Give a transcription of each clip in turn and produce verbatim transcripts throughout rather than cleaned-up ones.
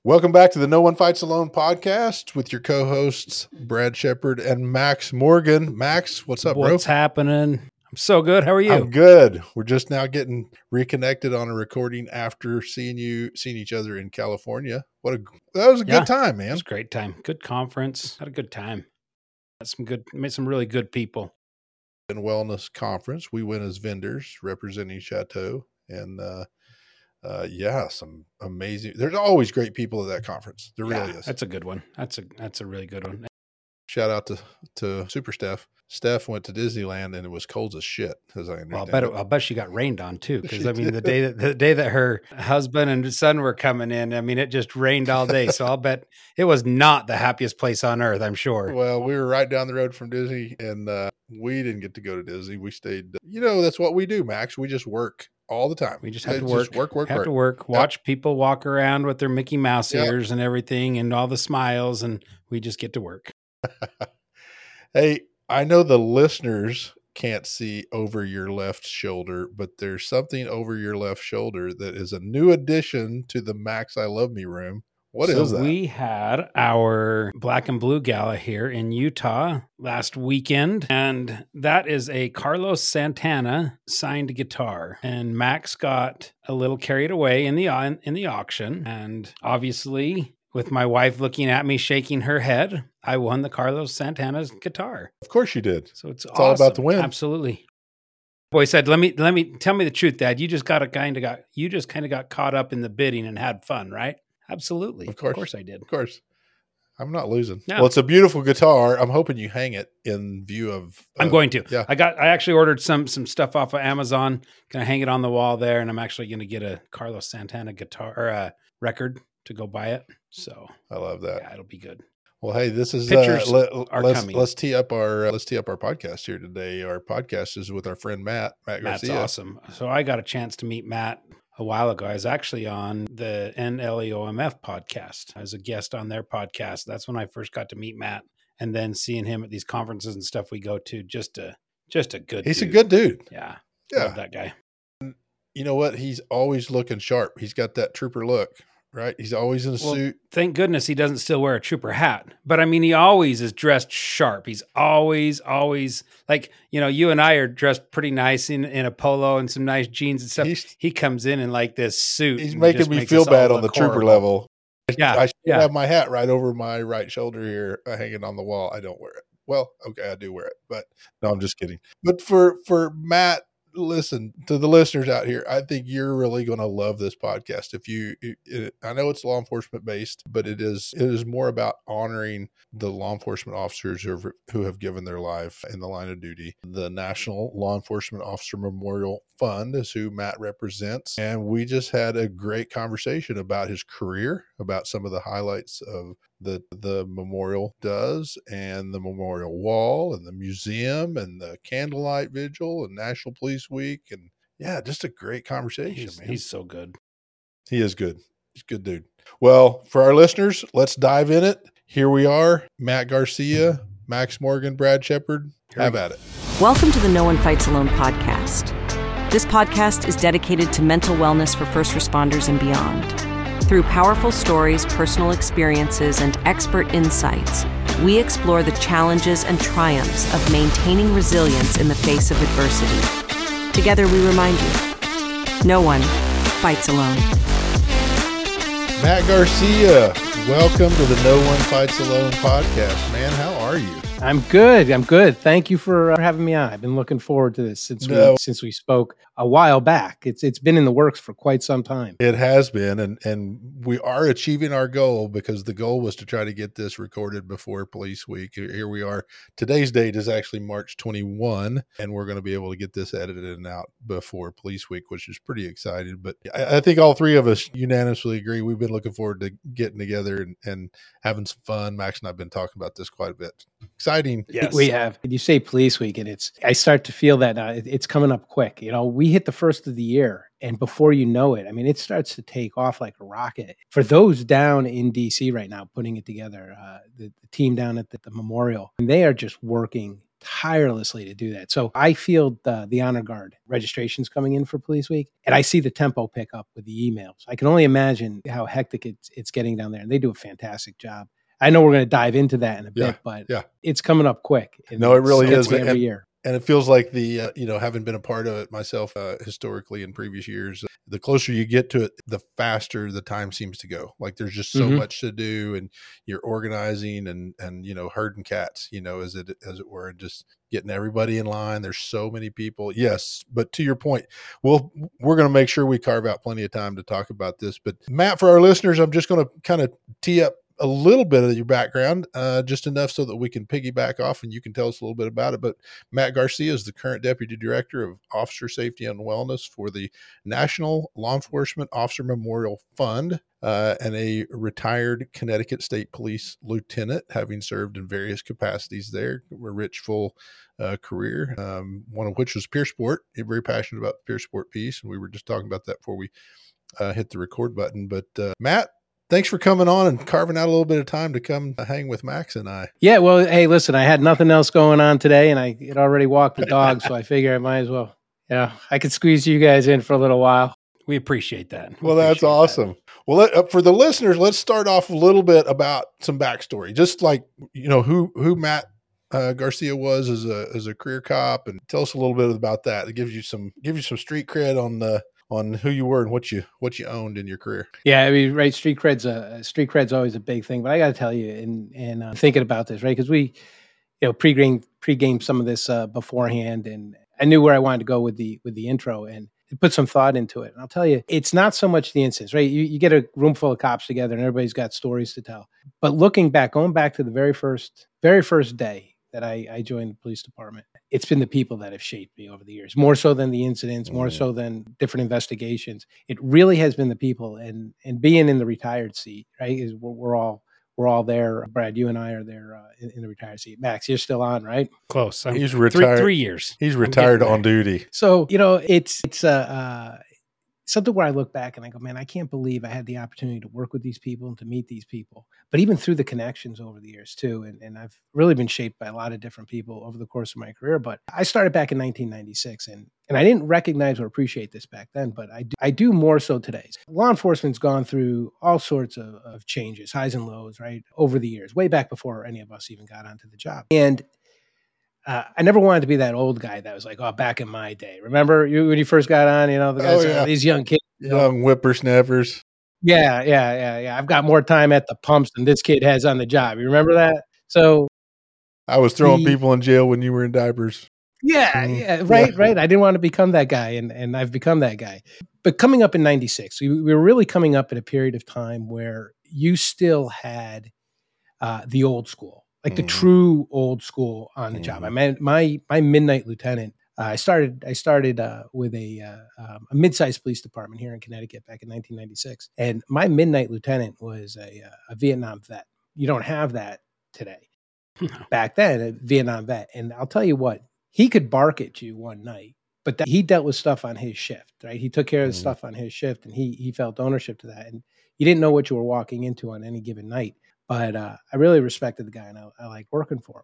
Welcome back to the No One Fights Alone podcast with your co-hosts, Brad Shepard and Max Morgan. Max, what's up, bro? What's happening? I'm so good. How are you? I'm good. We're just now getting reconnected on a recording after seeing you, seeing each other in California. What a, that was a Yeah, good time, It man. was a great time. Good conference. Had a good time. Had some good, made some really good people. And wellness conference. We went as vendors representing Chateau, and uh, uh, yeah, some amazing. There's always great people at that conference. There Yeah, really is. That's a good one. That's a that's a really good one. Shout out to to Super Steph. Steph went to Disneyland and it was cold as shit, as I understand. Well, I bet it. it, I'll bet she got rained on too. Because She I mean, did. the day that the day that her husband and son were coming in, I mean, it just rained all day. So I'll bet it was not the happiest place on earth. I'm sure. Well, we were right down the road from Disney, and uh, we didn't get to go to Disney. We stayed. You know, that's what we do, Max. We just work all the time. We just had to It's work, just work, work, had work. to work, watch people walk around with their Mickey Mouse Yep. ears and everything, and all the smiles, and we just get to work. Hey, I know the listeners can't see over your left shoulder, but there's something over your left shoulder that is a new addition to the Max I Love Me room. What so is that? We had our Black and Blue Gala here in Utah last weekend, and that is a Carlos Santana signed guitar. And Max got a little carried away in the in the auction, and obviously, with my wife looking at me, shaking her head, I won the Carlos Santana's guitar. Of course you did. So it's, It's awesome. all about the win. Absolutely. Boy said, "Let me let me tell me the truth, Dad. You just got a kind of got you just kind of got caught up in the bidding and had fun, right?" Absolutely. Of course. Of course I did. Of course. I'm not losing. No. Well, it's a beautiful guitar. I'm hoping you hang it in view of. Uh, I'm going to. Yeah. I got. I actually ordered some some stuff off of Amazon. Gonna hang it on the wall there, and I'm actually gonna get a Carlos Santana guitar or a record to go buy it. So I love that. yeah, it'll be good. Well, hey, this is Pictures uh, let, are let's coming. let's tee up our uh, let's tee up our podcast here today. Our podcast is with our friend Matt Matt Matt's Garcia. awesome. So I got a chance to meet Matt a while ago. I was actually on the N L E O M F podcast. I was a guest on their podcast. That's when I first got to meet Matt, and then seeing him at these conferences and stuff we go to. Just a just a good. He's dude. a good dude. Yeah, Yeah. Love that guy. You know what? He's always looking sharp. He's got that trooper look, right? He's always in a Well, suit. Thank goodness he doesn't still wear a trooper hat. But I mean, he always is dressed sharp. He's always, always like, you know, you and I are dressed pretty nice in, in a polo and some nice jeans and stuff. He's, he comes in in like this suit. he's and making just me makes feel us all bad on the look trooper horrible. level. Yeah, I should yeah. have my hat right over my right shoulder here, uh, hanging on the wall. I don't wear it. Well, okay, I do wear it, but no, I'm just kidding. But for for Matt, listen to the listeners out here. I think you're really going to love this podcast. If you, it, it, I know it's law enforcement based, but it is it is more about honoring the law enforcement officers who have, who have given their life in the line of duty. The National Law Enforcement Officer Memorial Fund is who Matt represents, and we just had a great conversation about his career, about some of the highlights of the the memorial does, and the memorial wall, and the museum, and the candlelight vigil, and National Police Week, and yeah, just a great conversation, He's, man. he's so good. He is good. He's a good dude. Well, for our listeners, let's dive in it. Here we are, Matt Garcia, Max Morgan, Brad Shepard. Here Have we go. at it. Welcome to the No One Fights Alone podcast. This podcast is dedicated to mental wellness for first responders and beyond. Through powerful stories, personal experiences, and expert insights, we explore the challenges and triumphs of maintaining resilience in the face of adversity. Together, we remind you, no one fights alone. Matt Garcia, welcome to the No One Fights Alone podcast. Man, how are you? I'm good. I'm good. Thank you for uh, having me on. I've been looking forward to this since No. we since we spoke a while back. It's it's been in the works for quite some time. It has been, and and we are achieving our goal, because the goal was to try to get this recorded before Police Week. Here we are. Today's date is actually March twenty-first, and we're going to be able to get this edited and out before Police Week, which is pretty exciting. But I, I think all three of us unanimously agree we've been looking forward to getting together and, and having some fun. Max and I have been talking about this quite a bit. Exciting. Yes. We have. You say Police Week, and it's. I start to feel that now. It, it's coming up quick. You know, we hit the first of the year, and before you know it, I mean, it starts to take off like a rocket. For those down in D C right now, putting it together, uh, the, the team down at the, the memorial, and they are just working tirelessly to do that. So I field the, the honor guard registrations coming in for Police Week, and I see the tempo pick up with the emails. I can only imagine how hectic it's, it's getting down there, and they do a fantastic job. I know we're going to dive into that in a Yeah, bit, but yeah. it's coming up quick. And No, it really gets is. me every And- year. And it feels like the, uh, you know, having been a part of it myself uh, historically in previous years, the closer you get to it, the faster the time seems to go. Like there's just so Mhm. much to do, and you're organizing and, and, you know, herding cats, you know, as it, as it were, and just getting everybody in line. There's so many people. Yes. But to your point, well, we're going to make sure we carve out plenty of time to talk about this. But Matt, for our listeners, I'm just going to kind of tee up a little bit of your background, uh, just enough so that we can piggyback off and you can tell us a little bit about it. But Matt Garcia is the current Deputy Director of Officer Safety and Wellness for the National Law Enforcement Officer Memorial Fund, uh, and a retired Connecticut State Police Lieutenant, having served in various capacities there. A rich, full uh, career, um, one of which was peer sport. You're very passionate about the peer sport piece, and we were just talking about that before we uh, hit the record button. But uh, Matt, thanks for coming on and carving out a little bit of time to come hang with Max and I. Yeah, well, hey, listen, I had nothing else going on today, and I had already walked the dog, so I figure I might as well. Yeah, I could squeeze you guys in for a little while. We appreciate that. We Well, that's appreciate awesome. that. Well, let, uh, for the listeners, let's start off a little bit about some backstory, just like, you know, who who Matt uh, Garcia was as a as a career cop, and tell us a little bit about that. It gives you some give you some street cred on the on who you were and what you what you owned in your career. Yeah, I mean, right, street cred's a street cred's always a big thing, but I got to tell you, and and uh, thinking about this, right, because we, you know, pre-game pre-game some of this uh, beforehand, and I knew where I wanted to go with the with the intro, and put some thought into it. And I'll tell you, it's not so much the incidents, right? You you get a room full of cops together, and everybody's got stories to tell. But looking back, going back to the very first very first day that I, I joined the police department, it's been the people that have shaped me over the years, more so than the incidents, more so than different investigations. It really has been the people, and and being in the retired seat, right? Is we're, we're all we're all there. Brad, you and I are there uh, in, in the retired seat. Max, you're still on, right? Close. I'm He's three, retired. three years. He's I'm retired getting on duty. So you know, it's it's uh, uh, something where I look back and I go, man, I can't believe I had the opportunity to work with these people and to meet these people. But even through the connections over the years too, and, and I've really been shaped by a lot of different people over the course of my career. But I started back in nineteen ninety-six, and and I didn't recognize or appreciate this back then, but I do, I do more so today. Law enforcement's gone through all sorts of, of changes, highs and lows, right, over the years, way back before any of us even got onto the job. And Uh, I never wanted to be that old guy that was like, oh, back in my day. Remember you when you first got on, you know, the guys, Oh, yeah. uh, these young kids. you know, Young whippersnappers. Yeah, yeah, yeah, yeah. I've got more time at the pumps than this kid has on the job. You remember that? So I was throwing The- people in jail when you were in diapers. yeah, Mm, yeah, right, yeah. right. I didn't want to become that guy, and and I've become that guy. But coming up in ninety-six, we, we were really coming up in a period of time where you still had uh, the old school, like the Mhm. true old school on the job. Mhm. I mean, my my midnight lieutenant. Uh, I started. I started uh, with a uh, um, a mid-sized police department here in Connecticut back in nineteen ninety-six, and my midnight lieutenant was a, uh, a Vietnam vet. You don't have that today. Back then, a Vietnam vet, and I'll tell you what, he could bark at you one night, but that, he dealt with stuff on his shift. Right, he took care of the Mhm. stuff on his shift, and he he felt ownership to that, and you didn't know what you were walking into on any given night. But uh, I really respected the guy, and I, I liked working for him.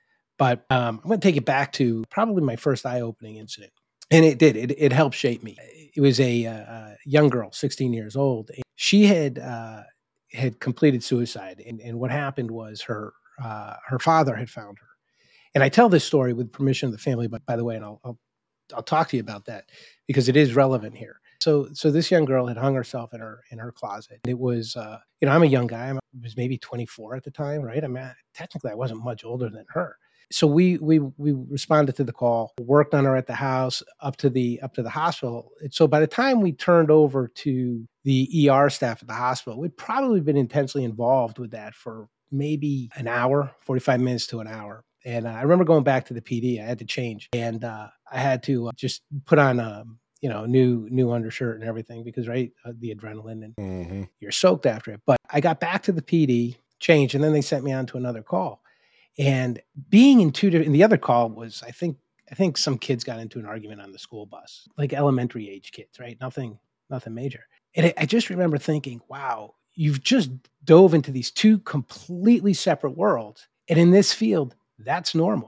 But um, I'm going to take it back to probably my first eye-opening incident, and it did. It, it helped shape me. It was a, uh, a young girl, sixteen years old. She had uh, had completed suicide, and, and what happened was her uh, her father had found her. And I tell this story with permission of the family, but by the way, and I'll, I'll I'll talk to you about that because it is relevant here. So, so this young girl had hung herself in her in her closet. It was, uh, you know, I'm a young guy. I was maybe twenty-four at the time, right? I mean, technically, I wasn't much older than her. So we we we responded to the call, worked on her at the house, up to the up to the hospital. And so by the time we turned over to the E R staff at the hospital, we'd probably been intensely involved with that for maybe an hour, forty-five minutes to an hour. And uh, I remember going back to the P D. I had to change, and uh, I had to uh, just put on um, you know, new new undershirt and everything because right, uh, the adrenaline and Mhm. you're soaked after it. But I got back to the P D, changed, and then they sent me on to another call. And being in two different, and the other call was, I think, I think some kids got into an argument on the school bus, like elementary age kids, right? Nothing, nothing major. And I, I just remember thinking, wow, you've just dove into these two completely separate worlds. And in this field, that's normal,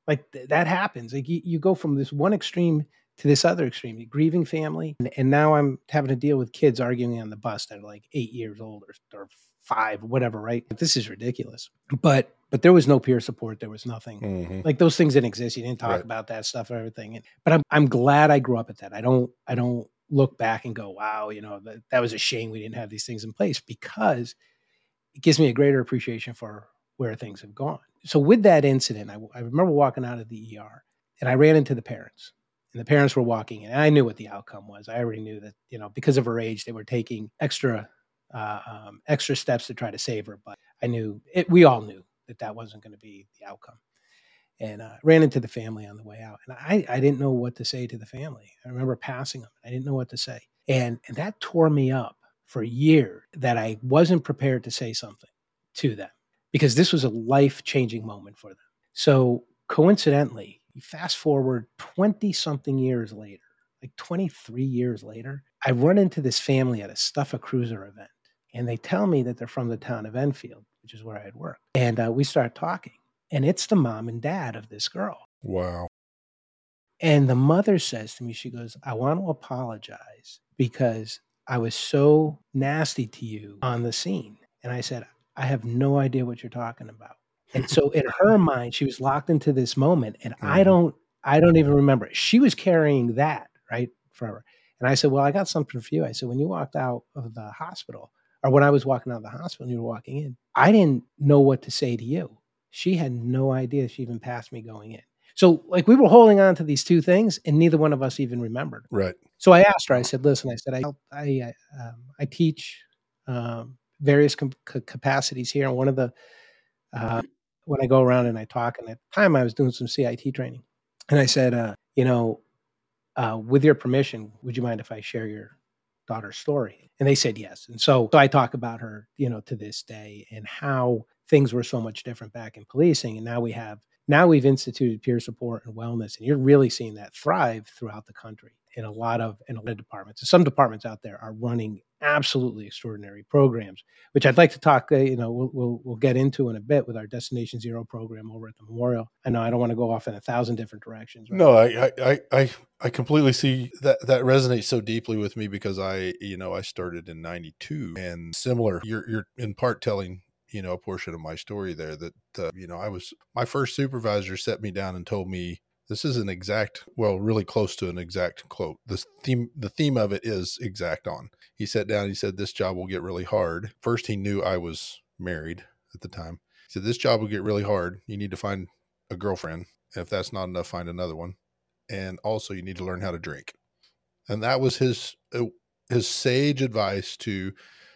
Like th- that happens. Like you, you go from this one extreme to this other extreme, grieving family. And, and now I'm having to deal with kids arguing on the bus that are like eight years old or, or five, whatever, right? This is ridiculous. But but there was no peer support. There was nothing. Mm-hmm. Like those things didn't exist. You didn't talk Right. about that stuff or everything. And, but I'm I'm glad I grew up at that. I don't I don't look back and go, wow, you know, that, that was a shame we didn't have these things in place, because it gives me a greater appreciation for where things have gone. So with that incident, I, I remember walking out of the E R and I ran into the parents. And the parents were walking in, and I knew what the outcome was. I already knew that, you know, because of her age, they were taking extra, uh, um, extra steps to try to save her. But I knew it. We all knew that that wasn't going to be the outcome. And uh, ran into the family on the way out, and I, I didn't know what to say to the family. I remember passing them. I didn't know what to say, and and that tore me up for years. That I wasn't prepared to say something to them, because this was a life-changing moment for them. So coincidentally, fast forward twenty something years later, like twenty-three years later, I run into this family at a Stuff a Cruiser event, and they tell me that they're from the town of Enfield, which is where I had worked. And uh, we start talking, and it's the mom and dad of this girl. Wow. And the mother says to me, she goes, I want to apologize because I was so nasty to you on the scene. And I said, I have no idea what you're talking about. And so in her mind, she was locked into this moment, and I don't, I don't even remember it. She was carrying that, right, forever. And I said, well, I got something for you. I said, when you walked out of the hospital, or when I was walking out of the hospital and you were walking in, I didn't know what to say to you. She had no idea she even passed me going in. So like we were holding on to these two things, and neither one of us even remembered. Right. So I asked her, I said, listen, I said, I, I, um, I teach um, various com- capacities here. And one of the, uh, when I go around and I talk, and at the time I was doing some C I T training, and I said, uh, you know, uh, with your permission, would you mind if I share your daughter's story? And they said yes. And so, so I talk about her, you know, to this day, and how things were so much different back in policing. And now we have, now we've instituted peer support and wellness, and you're really seeing that thrive throughout the country in a lot of, in a lot of departments. And some departments out there are running absolutely extraordinary programs, which I'd like to talk, uh, you know, we'll, we'll, we'll get into in a bit with our Destination Zero program over at the Memorial. I know I don't want to go off in a thousand different directions. Right? No, I, I, I, I completely see that that resonates so deeply with me, because I, you know, I started in ninety-two, and similar, you're, you're in part telling, you know, a portion of my story there that, uh, you know, I was, my first supervisor set me down and told me, this is an exact, well, really close to an exact quote. The theme, the theme of it is exact on. He sat down, he said, this job will get really hard. First, he knew I was married at the time. He said, this job will get really hard. You need to find a girlfriend. And if that's not enough, find another one. And also you need to learn how to drink. And that was his, uh, his sage advice to,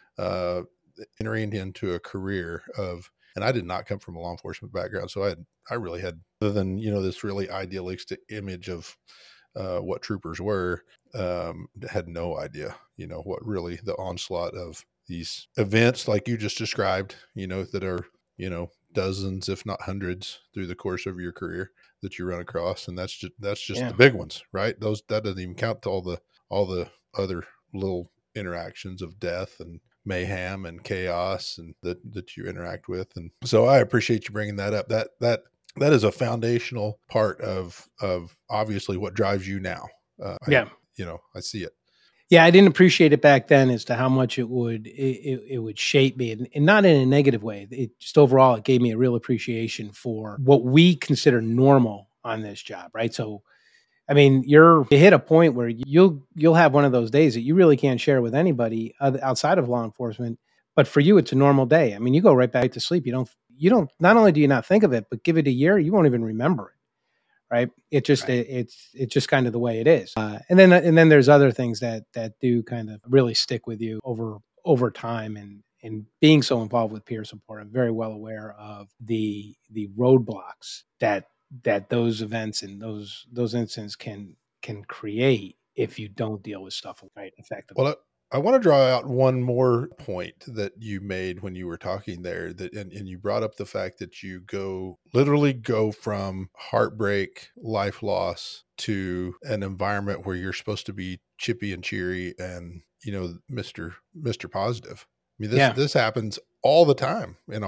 uh, entering into a career of, and I did not come from a law enforcement background. So I had, I really had, other than, you know, this really idealistic image of, uh, what troopers were, um, had no idea, you know, what really the onslaught of these events, like you just described, you know, that are, you know, dozens, if not hundreds through the course of your career that you run across. And that's just, that's just Yeah. the big ones, right? Those, that doesn't even count to all the, all the other little interactions of death and mayhem and chaos and that, that you interact with. And so I appreciate you bringing that up. That, that, that is a foundational part of, of obviously what drives you now. Uh, Yeah. I, you know, I see it. Yeah, I didn't appreciate it back then as to how much it would it, it, it would shape me, and, and not in a negative way. It just overall it gave me a real appreciation for what we consider normal on this job, right? So, I mean, you're you hit a point where you'll you'll have one of those days that you really can't share with anybody other, outside of law enforcement. But for you, it's a normal day. I mean, you go right back to sleep. You don't you don't not only do you not think of it, but give it a year, you won't even remember it. Right. It just, Right. It, it's, it's just kind of the way it is. Uh, and then, and then there's other things that, that do kind of really stick with you over, over time. And, and being so involved with peer support, I'm very well aware of the, the roadblocks that, that those events and those, those incidents can, can create if you don't deal with stuff right effectively. Well, I, I want to draw out one more point that you made when you were talking there, that, and, and you brought up the fact that you go literally go from heartbreak, life loss to an environment where you're supposed to be chippy and cheery and, you know, Mister Mister Positive. I mean, this, Yeah. this happens all the time in our,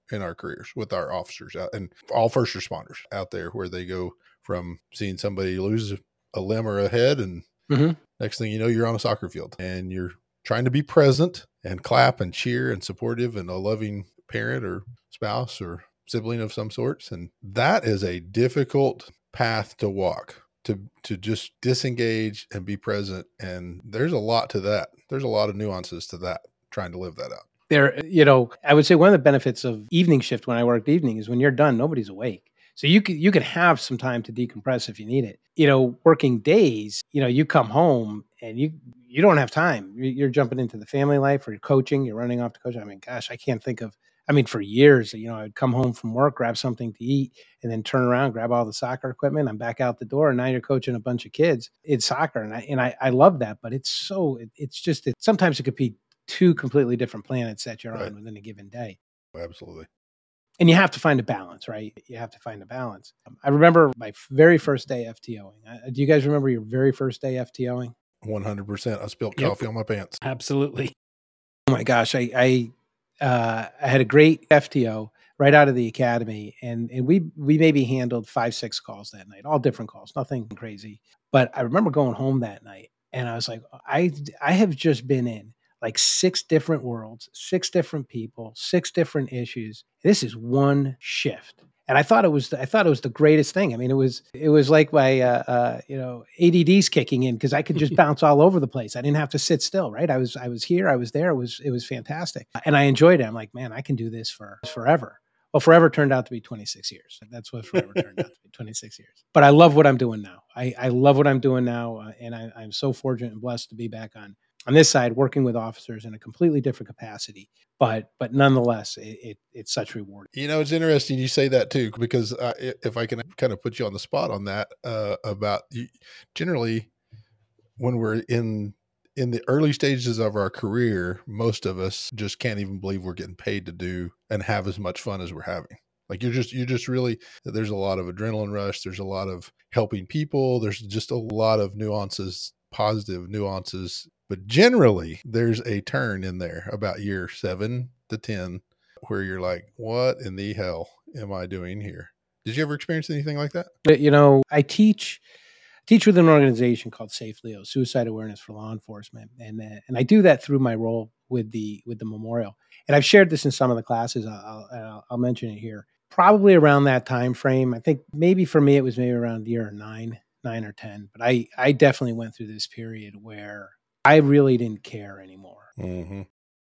in our careers with our officers out and all first responders out there, where they go from seeing somebody lose a limb or a head, and Mm-hmm. next thing you know, you're on a soccer field and you're trying to be present and clap and cheer and supportive and a loving parent or spouse or sibling of some sorts. And that is a difficult path to walk, to to just disengage and be present. And there's a lot to that. There's a lot of nuances to that, trying to live that out. There, you know, I would say one of the benefits of evening shift when I worked evening is when you're done, nobody's awake. So you could you could have some time to decompress if you need it. You know, working days, you know, you come home and you you don't have time. You- You're jumping into the family life, or you're coaching, you're running off to coach. I mean, gosh, I can't think of. I mean, for years, you know, I'd come home from work, grab something to eat, and then turn around, grab all the soccer equipment. I'm back out the door, and now you're coaching a bunch of kids. It's soccer, and I and I, I love that, but it's so it, it's just it, sometimes it could be two completely different planets that you're Right. on within a given day. Absolutely. And you have to find a balance, right? You have to find a balance. Um, I remember my f- very first day FTOing. Uh, do you guys remember your very first day FTOing? one hundred percent. I spilled Yep. coffee on my pants. Absolutely. Oh my gosh, I I, uh, I had a great F T O right out of the academy, and and we we maybe handled five six calls that night, all different calls, nothing crazy. But I remember going home that night, and I was like, I I have just been in like six different worlds, six different people, six different issues. This is one shift. And I thought it was, I thought it was the greatest thing. I mean, it was, it was like my, uh, uh, you know, A D D's kicking in, because I could just bounce all over the place. I didn't have to sit still, right? I was, I was here, I was there. It was, it was fantastic, and I enjoyed it. I'm like, man, I can do this for forever. Well, forever turned out to be twenty-six years. That's what forever turned out to be, twenty-six years. But I love what I'm doing now. I, I love what I'm doing now, uh, and I, I'm so fortunate and blessed to be back on on this side, working with officers in a completely different capacity. But but nonetheless, it, it it's such reward. You know, it's interesting you say that too, because uh, i- if I can kind of put you on the spot on that, uh, about you, generally when we're in in the early stages of our career, most of us just can't even believe we're getting paid to do and have as much fun as we're having. Like you're just, you're just really, there's a lot of adrenaline rush. There's a lot of helping people. There's just a lot of nuances, positive nuances, but generally there's a turn in there about year seven to ten where you're like, what in the hell am I doing here? Did you ever experience anything like that? But, you know, I teach teach with an organization called Safe Leo, Suicide Awareness for Law Enforcement, and uh, and I do that through my role with the with the memorial. And I've shared this in some of the classes. I'll I'll, I'll mention it here. Probably around that time frame. I think maybe for me it was maybe around year nine, nine or ten. But I I definitely went through this period where I really didn't care anymore. Mm-hmm.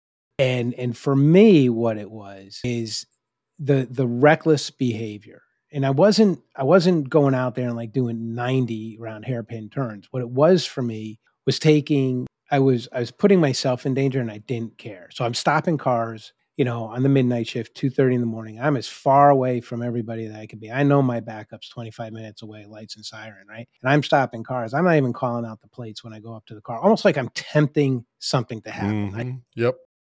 And and for me, what it was is the the reckless behavior. And I wasn't I wasn't going out there and like doing ninety round hairpin turns. What it was for me was taking I was I was putting myself in danger, and I didn't care. So I'm stopping cars, you know, on the midnight shift, two thirty in the morning. I'm as far away from everybody that I could be. I know my backup's twenty-five minutes away, lights and siren, right? And I'm stopping cars. I'm not even calling out the plates when I go up to the car, almost like I'm tempting something to happen. I, Mm-hmm. Yep.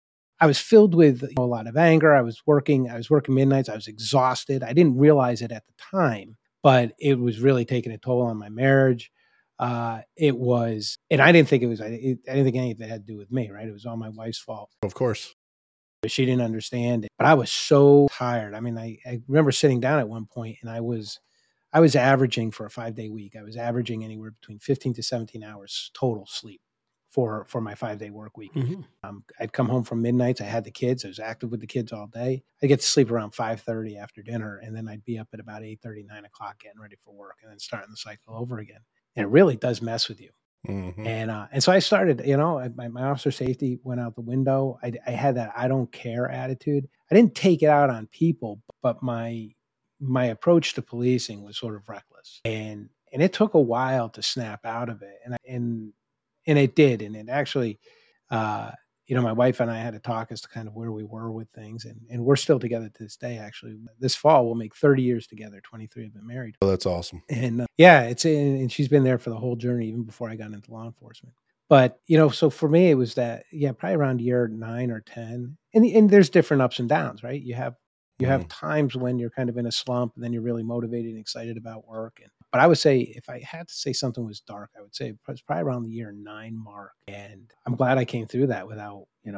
I was filled with, you know, a lot of anger. I was working, I was working midnights. I was exhausted. I didn't realize it at the time, but it was really taking a toll on my marriage. Uh, it was, and I didn't think it was, I, it, I didn't think any of it had to do with me, right? It was all my wife's fault. Of course. She didn't understand it, but I was so tired. I mean, I, I remember sitting down at one point, and I was, I was averaging for a five day week. I was averaging anywhere between fifteen to seventeen hours total sleep for, for my five day work week. Mm-hmm. Um, I'd come home from midnights. I had the kids. I was active with the kids all day. I'd get to sleep around five thirty after dinner, and then I'd be up at about eight thirty, nine o'clock getting ready for work, and then starting the cycle over again. And it really does mess with you. Mm-hmm. And uh, and so I started, you know, my, my officer safety went out the window. I, I had that I don't care attitude. I didn't take it out on people, but my my approach to policing was sort of reckless. And and it took a while to snap out of it. And and and it did. And it actually, uh, you know, my wife and I had to talk as to kind of where we were with things. And, and we're still together to this day, actually. This fall, we'll make thirty years together. twenty-three have been married. Oh, that's awesome. And uh, yeah, it's, and she's been there for the whole journey, even before I got into law enforcement. But, you know, so for me, it was that, yeah, probably around year nine or ten. And, and there's different ups and downs, right? You have, you have Mhm. times when you're kind of in a slump, and then you're really motivated and excited about work. And, but I would say, if I had to say something was dark, I would say it was probably around the year nine mark. And I'm glad I came through that without, you know,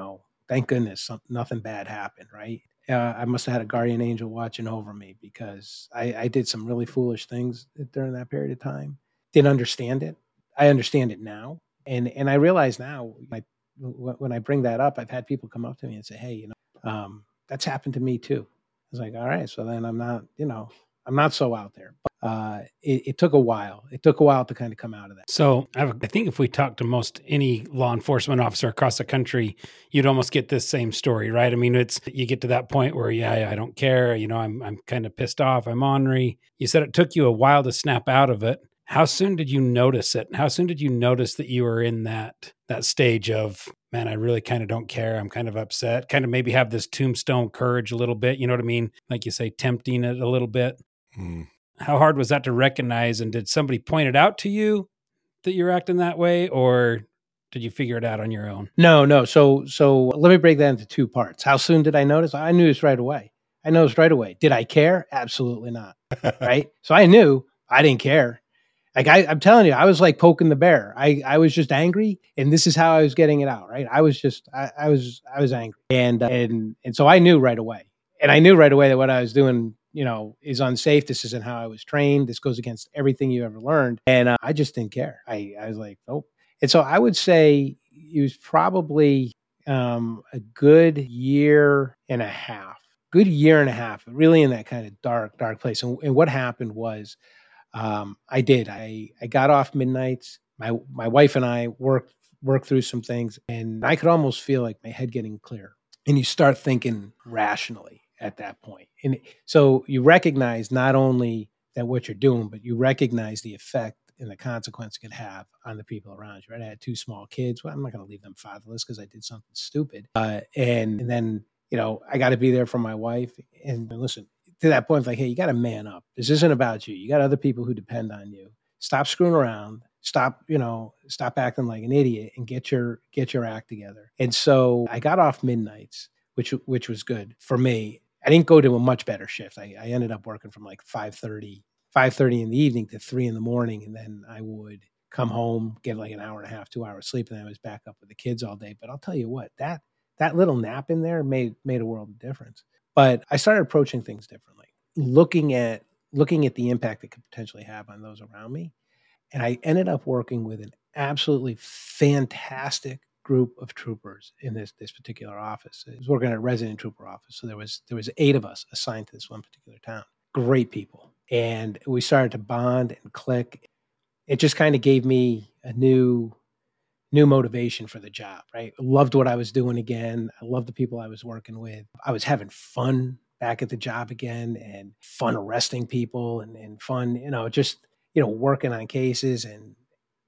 thank goodness some, nothing bad happened, right? Uh, I must have had a guardian angel watching over me because I, I did some really foolish things during that period of time. Didn't understand it. I understand it now. And and I realize now, I, when I bring that up, I've had people come up to me and say, hey, you know, um, that's happened to me too. I was like, all right, so then I'm not, you know, I'm not so out there. But uh, it, it took a while. It took a while to kind of come out of that. So I have- I think if we talk to most any law enforcement officer across the country, you'd almost get this same story, right? I mean, it's you get to that point where, yeah, I don't care. You know, I'm I'm kind of pissed off. I'm ornery. You said it took you a while to snap out of it. How soon did you notice it? How soon did you notice that you were in that that stage of, man, I really kind of don't care. I'm kind of upset. Kind of maybe have this tombstone courage a little bit. You know what I mean? Like you say, tempting it a little bit. Hmm. How hard was that to recognize? And did somebody point it out to you that you're acting that way, or did you figure it out on your own? No, no. So so let me break that into two parts. How soon did I notice? I knew this right away. I noticed right away. Did I care? Absolutely not. Right? So I knew I didn't care. Like I, I'm telling you, I was like poking the bear. I, I was just angry, and this is how I was getting it out. Right? I was just, I, I was, I was angry, and and and so I knew right away, and I knew right away that what I was doing, you know, is unsafe. This isn't how I was trained. This goes against everything you ever learned, and uh, I just didn't care. I, I was like, nope. And so I would say it was probably um, a good year and a half, good year and a half, really in that kind of dark, dark place. And, and what happened was. Um, I did. I, I got off midnights. My my wife and I worked worked through some things, and I could almost feel like my head getting clear. And you start thinking rationally at that point. And so you recognize not only that what you're doing, but you recognize the effect and the consequence it could have on the people around you. Right? I had two small kids. Well, I'm not going to leave them fatherless because I did something stupid. Uh, and, and then you know I got to be there for my wife. And listen. To that point, like, hey, you got to man up. This isn't about you. You got other people who depend on you. Stop screwing around. Stop, you know, stop acting like an idiot and get your get your act together. And so I got off midnights, which which was good for me. I didn't go to a much better shift. I, I ended up working from like five thirty in the evening to three in the morning, and then I would come home, get like an hour and a half, two hours sleep, and then I was back up with the kids all day. But I'll tell you what, that that little nap in there made made a world of difference. But I started approaching things differently, looking at looking at the impact it could potentially have on those around me. And I ended up working with an absolutely fantastic group of troopers in this this particular office. I was working at a resident trooper office. So there was there was eight of us assigned to this one particular town. Great people. And we started to bond and click. It just kind of gave me a new new motivation for the job, right? Loved what I was doing again. I loved the people I was working with. I was having fun back at the job again and fun arresting people and, and fun, you know, just, you know, working on cases and,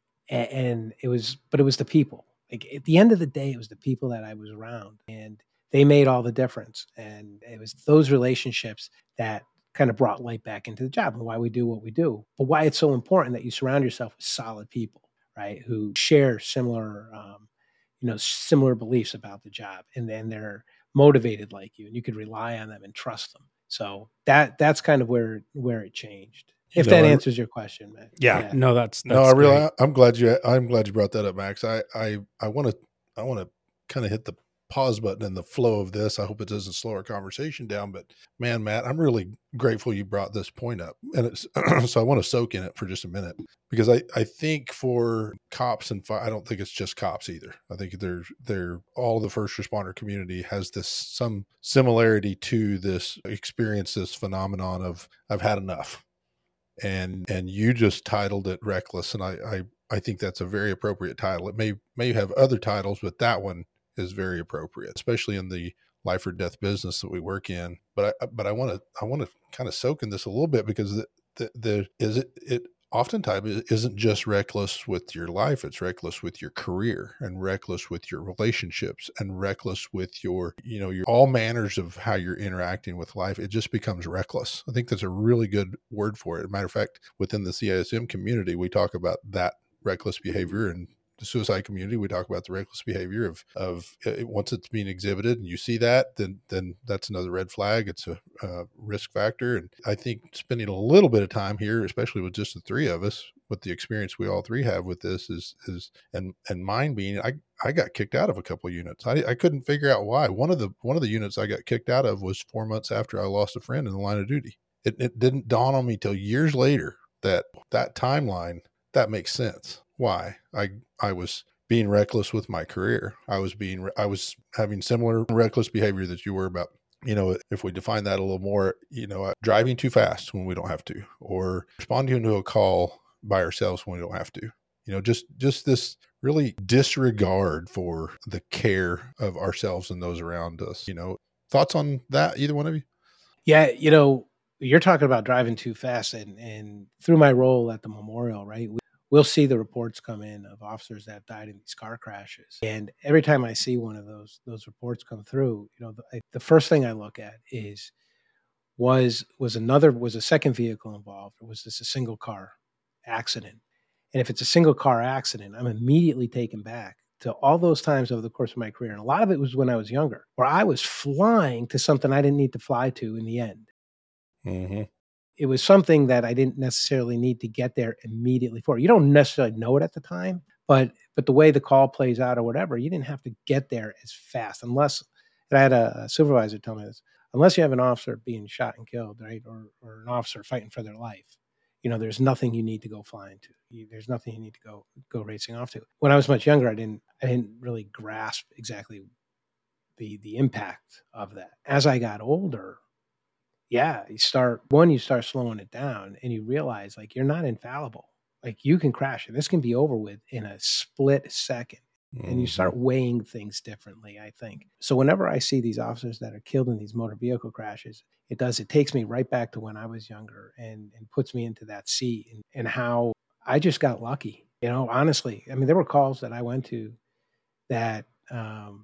and it was, but it was the people. Like at the end of the day, it was the people that I was around and they made all the difference. And it was those relationships that kind of brought light back into the job and why we do what we do, but why it's so important that you surround yourself with solid people. Right, who share similar, um, you know, similar beliefs about the job, and then they're motivated like you, and you could rely on them and trust them. So that that's kind of where where it changed. You If know, that I- answers your question, man. Yeah, no, that's, that's no, I really, great. I'm glad you, I'm glad you brought that up, Max. I, I, I want to, I want to kind of hit the pause button in the flow of this. I hope it doesn't slow our conversation down, but man, Matt, I'm really grateful you brought this point up. And it's, so I want to soak in it for just a minute because I, I think for cops and fi- I don't think it's just cops either. I think they're, they're all the first responder community has this, some similarity to this experience, this phenomenon of I've had enough. And, and you just titled it reckless. And I, I, I think that's a very appropriate title. It may, may have other titles, but that one is very appropriate, especially in the life or death business that we work in. But I, but I want to, I want to kind of soak in this a little bit because the, the, the is it, it oftentimes it isn't just reckless with your life. It's reckless with your career and reckless with your relationships and reckless with your, you know, your all manners of how you're interacting with life. It just becomes reckless. I think that's a really good word for it. As a matter of fact, within the C I S M community, we talk about that reckless behavior, and the suicide community, we talk about the reckless behavior of, of uh, once it's being exhibited and you see that, then, then that's another red flag. It's a, uh risk factor. And I think spending a little bit of time here, especially with just the three of us, with the experience we all three have with this is, is, and, and mine being, I, I got kicked out of a couple of units. I, I couldn't figure out why. One of the, one of the units I got kicked out of was four months after I lost a friend in the line of duty. It, it didn't dawn on me till years later that that timeline, that makes sense. Why? I, I was being reckless with my career. I was being, I was having similar reckless behavior that you were about. You know, if we define that a little more, you know, driving too fast when we don't have to, or responding to a call by ourselves when we don't have to, you know, just, just this really disregard for the care of ourselves and those around us. You know, thoughts on that, either one of you? Yeah. You know, you're talking about driving too fast, and, and through my role at the memorial, right, we, we'll see the reports come in of officers that have died in these car crashes. And every time I see one of those, those reports come through, you know, the, the first thing I look at is, was, was another, was a second vehicle involved, or was this a single car accident? And if it's a single car accident, I'm immediately taken back to all those times over the course of my career. And a lot of it was when I was younger, where I was flying to something I didn't need to fly to in the end. Mm-hmm. It was something that I didn't necessarily need to get there immediately for. You don't necessarily know it at the time, but but the way the call plays out or whatever, you didn't have to get there as fast unless, and I had a, a supervisor tell me this, unless you have an officer being shot and killed, right, or or an officer fighting for their life, you know, there's nothing you need to go flying to. You, there's nothing you need to go go racing off to. When I was much younger, I didn't I didn't really grasp exactly the the impact of that. As I got older, yeah, you start, one, you start slowing it down, and you realize, like, you're not infallible. Like, you can crash and this can be over with in a split second. Mm-hmm. And you start weighing things differently, I think. So whenever I see these officers that are killed in these motor vehicle crashes, it does, it takes me right back to when I was younger, and, and puts me into that seat, and, and how I just got lucky. You know, honestly, I mean, there were calls that I went to that, um,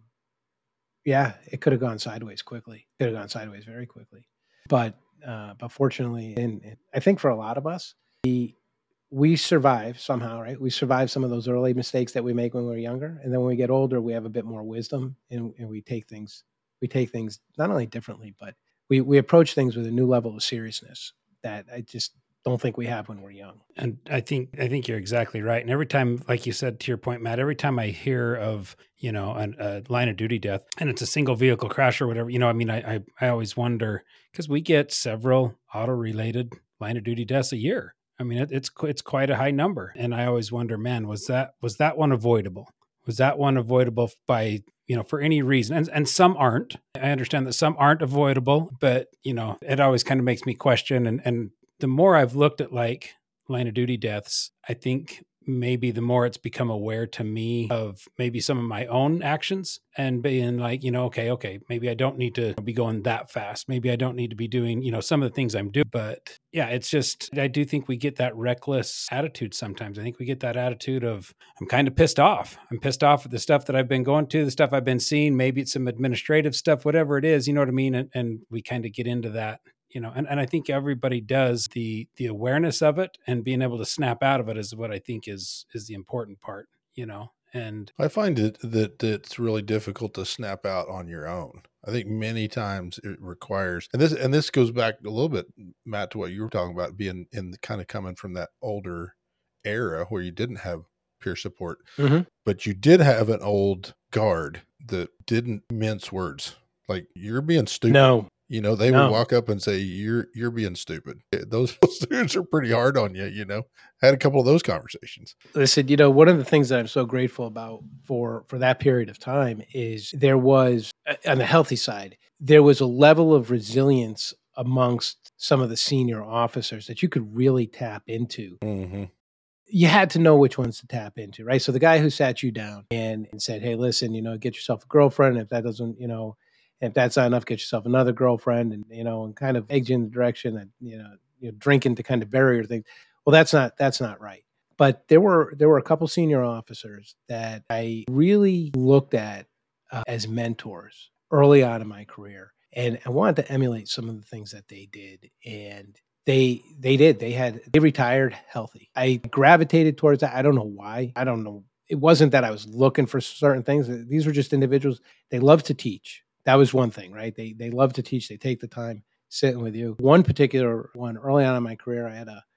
yeah, it could have gone sideways quickly. Could have gone sideways very quickly. But uh, but fortunately, and, and I think for a lot of us, we, we survive somehow, right? We survive some of those early mistakes that we make when we're younger. And then when we get older, we have a bit more wisdom, and, and we take things, we take things not only differently, but we, we approach things with a new level of seriousness that I just don't think we have when we're young. And I think I think you're exactly right. And every time, like you said, to your point, Matt, every time I hear of, you know, an, a line of duty death, and it's a single vehicle crash or whatever, you know, I mean, I I, I always wonder, because we get several auto related line of duty deaths a year. I mean, it, it's it's quite a high number, and I always wonder, man, was that was that one avoidable? Was that one avoidable by, you know, for any reason? And and some aren't. I understand that some aren't avoidable, but you know, it always kind of makes me question. And and the more I've looked at like line of duty deaths, I think maybe the more it's become aware to me of maybe some of my own actions, and being like, you know, okay, okay, maybe I don't need to be going that fast. Maybe I don't need to be doing, you know, some of the things I'm doing. But yeah, it's just, I do think we get that reckless attitude sometimes. I think we get that attitude of, I'm kind of pissed off. I'm pissed off at the stuff that I've been going to, the stuff I've been seeing. Maybe it's some administrative stuff, whatever it is, you know what I mean? And, and we kind of get into that. You know, and, and I think everybody does. The the awareness of it and being able to snap out of it is what I think is is the important part, you know. And I find it that it's really difficult to snap out on your own. I think many times it requires, and this and this goes back a little bit, Matt, to what you were talking about, being in the kind of coming from that older era where you didn't have peer support, mm-hmm. but you did have an old guard that didn't mince words. Like, you're being stupid. No. You know, they no. would walk up and say, you're, you're being stupid. Those students are pretty hard on you, you know. I had a couple of those conversations. Listen, you know, one of the things that I'm so grateful about for, for that period of time is there was, on the healthy side, there was a level of resilience amongst some of the senior officers that you could really tap into. Mm-hmm. You had to know which ones to tap into, right? So the guy who sat you down and, and said, hey, listen, you know, get yourself a girlfriend. If that doesn't, you know, if that's not enough, get yourself another girlfriend, and, you know, and kind of egg you in the direction that, you know, you know, drinking to kind of bury your thing. Well, that's not, that's not right. But there were, there were a couple senior officers that I really looked at uh, as mentors early on in my career. And I wanted to emulate some of the things that they did. And they, they did, they had, they retired healthy. I gravitated towards that. I don't know why. I don't know. It wasn't that I was looking for certain things. These were just individuals. They love to teach. That was one thing, right? They they love to teach. They take the time sitting with you. One particular one, early on in my career, I had a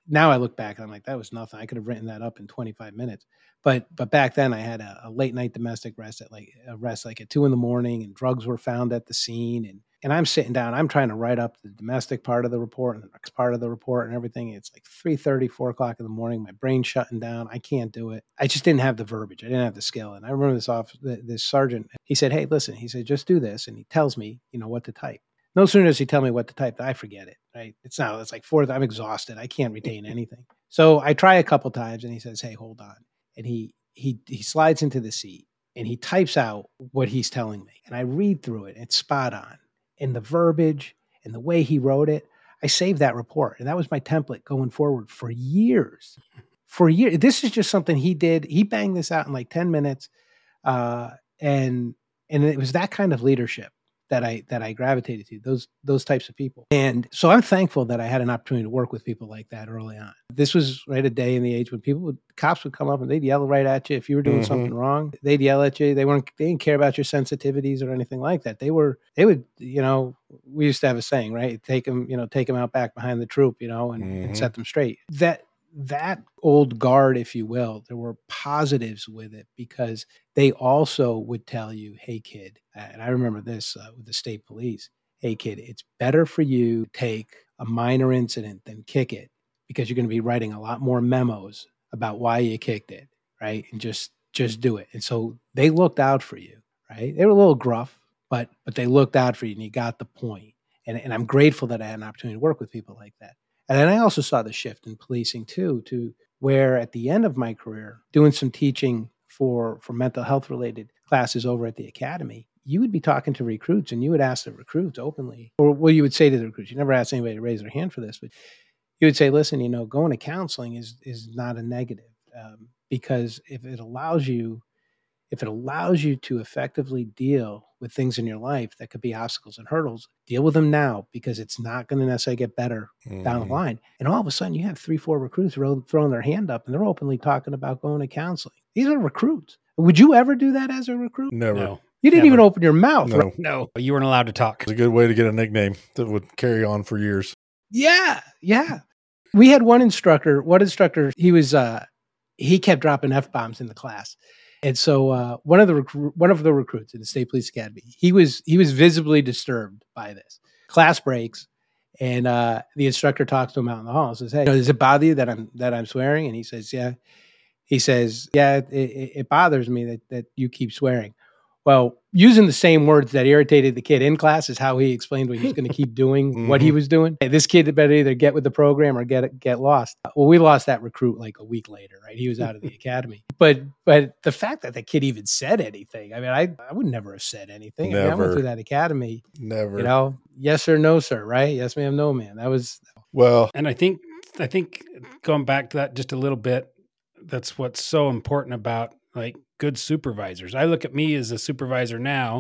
now I look back and I'm like, that was nothing. I could have written that up in twenty-five minutes. But but back then I had a, a late night domestic arrest at like arrest like at two in the morning, and drugs were found at the scene. And and I'm sitting down, I'm trying to write up the domestic part of the report and the next part of the report and everything. It's like three thirty, four o'clock in the morning. My brain's shutting down. I can't do it. I just didn't have the verbiage. I didn't have the skill. And I remember this off this sergeant, he said, hey, listen, he said, just do this. And he tells me, you know, what to type. No sooner does he tell me what to type, I forget it, right? It's now, it's like fourth, I'm exhausted. I can't retain anything. So I try a couple times and he says, hey, hold on. And he, he, he slides into the seat and he types out what he's telling me. And I read through it. It's spot on. And the verbiage and the way he wrote it, I saved that report. And that was my template going forward for years, for years. This is just something he did. He banged this out in like ten minutes. Uh, and, and it was that kind of leadership that I, that I gravitated to, those, those types of people. And so I'm thankful that I had an opportunity to work with people like that early on. This was right a day in the age when people would, cops would come up and they'd yell right at you. If you were doing mm-hmm. something wrong, they'd yell at you. They weren't, they didn't care about your sensitivities or anything like that. They were, they would, you know, we used to have a saying, right? Take them, you know, take them out back behind the troop, you know, and, mm-hmm. and set them straight. That, that old guard, if you will, there were positives with it because they also would tell you, hey, kid, and I remember this uh, with the state police, hey, kid, it's better for you to take a minor incident than kick it because you're going to be writing a lot more memos about why you kicked it, right? And just just do it. And so they looked out for you, right? They were a little gruff, but but they looked out for you and you got the point. And, and I'm grateful that I had an opportunity to work with people like that. And then I also saw the shift in policing too, to where at the end of my career, doing some teaching for, for mental health related classes over at the academy, you would be talking to recruits and you would ask the recruits openly, or well, you would say to the recruits, you never asked anybody to raise their hand for this, but you would say, listen, you know, going to counseling is, is not a negative um, because if it allows you, if it allows you to effectively deal with things in your life that could be obstacles and hurdles, deal with them now because it's not going to necessarily get better mm. down the line. And all of a sudden you have three, four recruits throwing their hand up and they're openly talking about going to counseling. These are recruits. Would you ever do that as a recruit? Never. No. You didn't Never. even open your mouth. No. Right? No, you weren't allowed to talk. It's a good way to get a nickname that would carry on for years. Yeah. Yeah. We had one instructor, one instructor, he was, uh, he kept dropping F-bombs in the class. And so uh, one of the recru- one of the recruits in the State Police Academy, he was he was visibly disturbed by this. Class breaks, and uh, the instructor talks to him out in the hall and says, "Hey, does it bother you that I'm that I'm swearing?" And he says, "Yeah." He says, "Yeah, it, it, it bothers me that that you keep swearing." Well, using the same words that irritated the kid in class is how he explained what he was going to keep doing, mm-hmm. what he was doing. Hey, this kid better either get with the program or get get lost. Well, we lost that recruit like a week later, right? He was out of the academy. But but the fact that the kid even said anything, I mean, I, I would never have said anything. I, mean, I went through that academy. Never. You know, yes or no, sir, right? Yes, ma'am, no, man. That was... Well... And I think, I think going back to that just a little bit, that's what's so important about like good supervisors. I look at me as a supervisor now,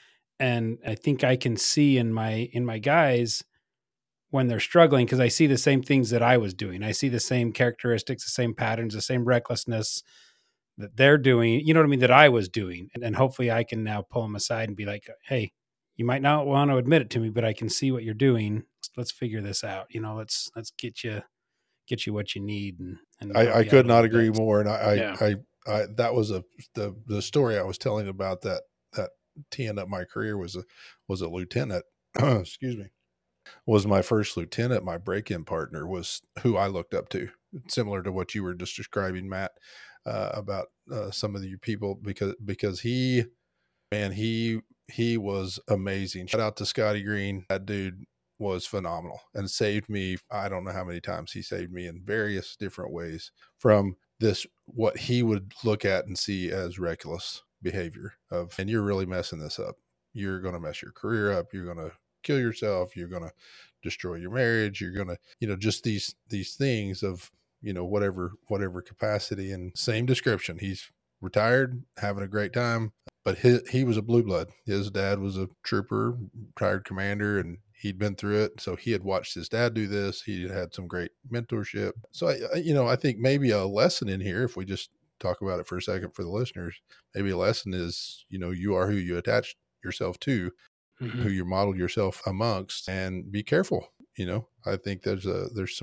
and I think I can see in my, in my guys when they're struggling, because I see the same things that I was doing. I see the same characteristics, the same patterns, the same recklessness that they're doing, you know what I mean, that I was doing. And, and hopefully I can now pull them aside and be like, hey, you might not want to admit it to me, but I can see what you're doing. Let's figure this out. You know, let's, let's get you, get you what you need. And, and I, I could not agree bit. more. And I, yeah. I, I, I, that was a, the, the story I was telling about that, that teeing up my career was a, was a lieutenant, excuse me, was my first lieutenant. My break-in partner was who I looked up to, similar to what you were just describing, Matt, uh, about uh, some of you people, because, because he, man, he, he was amazing. Shout out to Scotty Green. That dude was phenomenal and saved me. I don't know how many times he saved me in various different ways from this, what he would look at and see as reckless behavior of, and you're really messing this up. You're going to mess your career up. You're going to kill yourself. You're going to destroy your marriage. You're going to, you know, just these, these things of, you know, whatever, whatever capacity. And same description. He's retired, having a great time, but his, he was a blue blood. His dad was a trooper, retired commander, and he'd been through it. So he had watched his dad do this. He had had some great mentorship. So, I, you know, I think maybe a lesson in here, if we just talk about it for a second for the listeners, maybe a lesson is, you know, you are who you attach yourself to, mm-hmm. who you model yourself amongst, and be careful. You know, I think there's a, there's some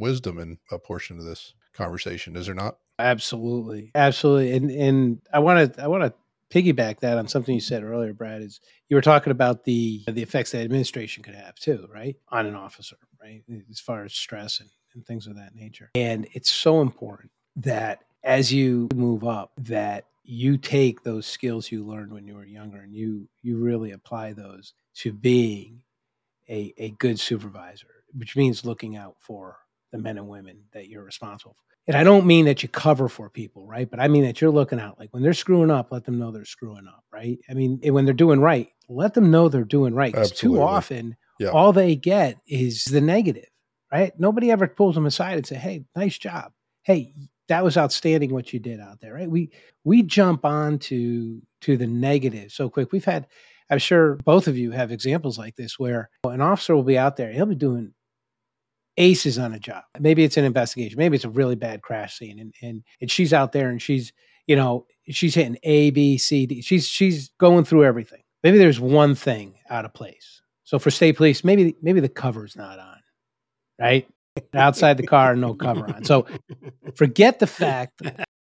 wisdom in a portion of this conversation, is there not? Absolutely. Absolutely. And and I want to I want to piggyback that on something you said earlier, Brad, is you were talking about the the effects that administration could have too, right? On an officer, right? As far as stress and, and things of that nature. And it's so important that as you move up, that you take those skills you learned when you were younger and you you really apply those to being a, a good supervisor, which means looking out for the men and women that you're responsible for. And I don't mean that you cover for people, right? But I mean that you're looking out. Like when they're screwing up, let them know they're screwing up, right? I mean, when they're doing right, let them know they're doing right. Because too often, yeah. all they get is the negative, right? Nobody ever pulls them aside and say, hey, nice job. Hey, that was outstanding what you did out there, right? We we jump on to, to the negative so quick. We've had, I'm sure both of you have examples like this where an officer will be out there, he'll be doing aces on a job. Maybe it's an investigation. Maybe it's a really bad crash scene. And, and, and she's out there and she's, you know, she's hitting A, B, C, D. She's, she's going through everything. Maybe there's one thing out of place. So for state police, maybe, maybe the cover's not on, right? Outside the car, no cover on. So forget the fact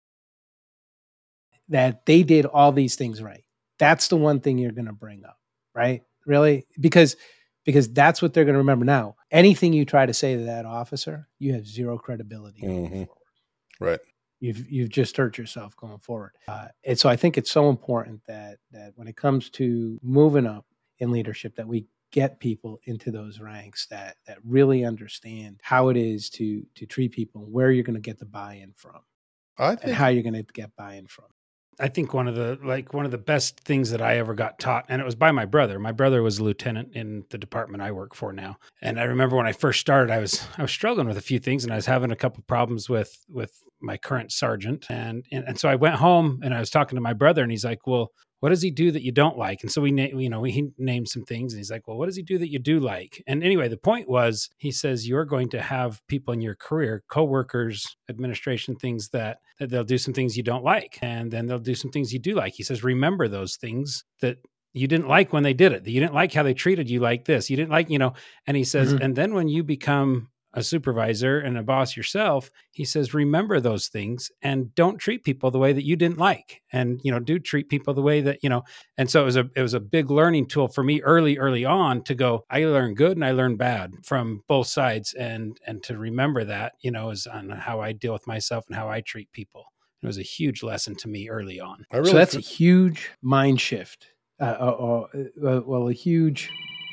that they did all these things right. That's the one thing you're going to bring up, right? Really? Because Because that's what they're going to remember. Now, anything you try to say to that officer, you have zero credibility going mm-hmm. forward. Right. You've you've just hurt yourself going forward. Uh, and so I think it's so important that that when it comes to moving up in leadership, that we get people into those ranks that that really understand how it is to to treat people, and where you're going to get the buy-in from, I think, and how you're going to get buy-in from. I think one of the like one of the best things that I ever got taught, and it was by my brother. My brother was a lieutenant in the department I work for now. And I remember when I first started, I was I was struggling with a few things, and I was having a couple problems with with my current sergeant. And, and and so I went home and I was talking to my brother, and he's like, "Well, what does he do that you don't like?" And so we, na- you know, we, he named some things, and he's like, "Well, what does he do that you do like?" And anyway, the point was, he says, you're going to have people in your career, coworkers, administration, things that, that they'll do some things you don't like, and then they'll do some things you do like. He says, remember those things that you didn't like when they did it, that you didn't like how they treated you like this. You didn't like, you know, and he says, mm-hmm. and then when you become a supervisor and a boss yourself, he says, remember those things and don't treat people the way that you didn't like. And, you know, do treat people the way that, you know, and so it was a, it was a big learning tool for me early, early on to go, I learned good and I learned bad from both sides. And, and to remember that, you know, is on how I deal with myself and how I treat people. It was a huge lesson to me early on. Really so that's feel- a huge mind shift. Uh, or, or, well, a huge,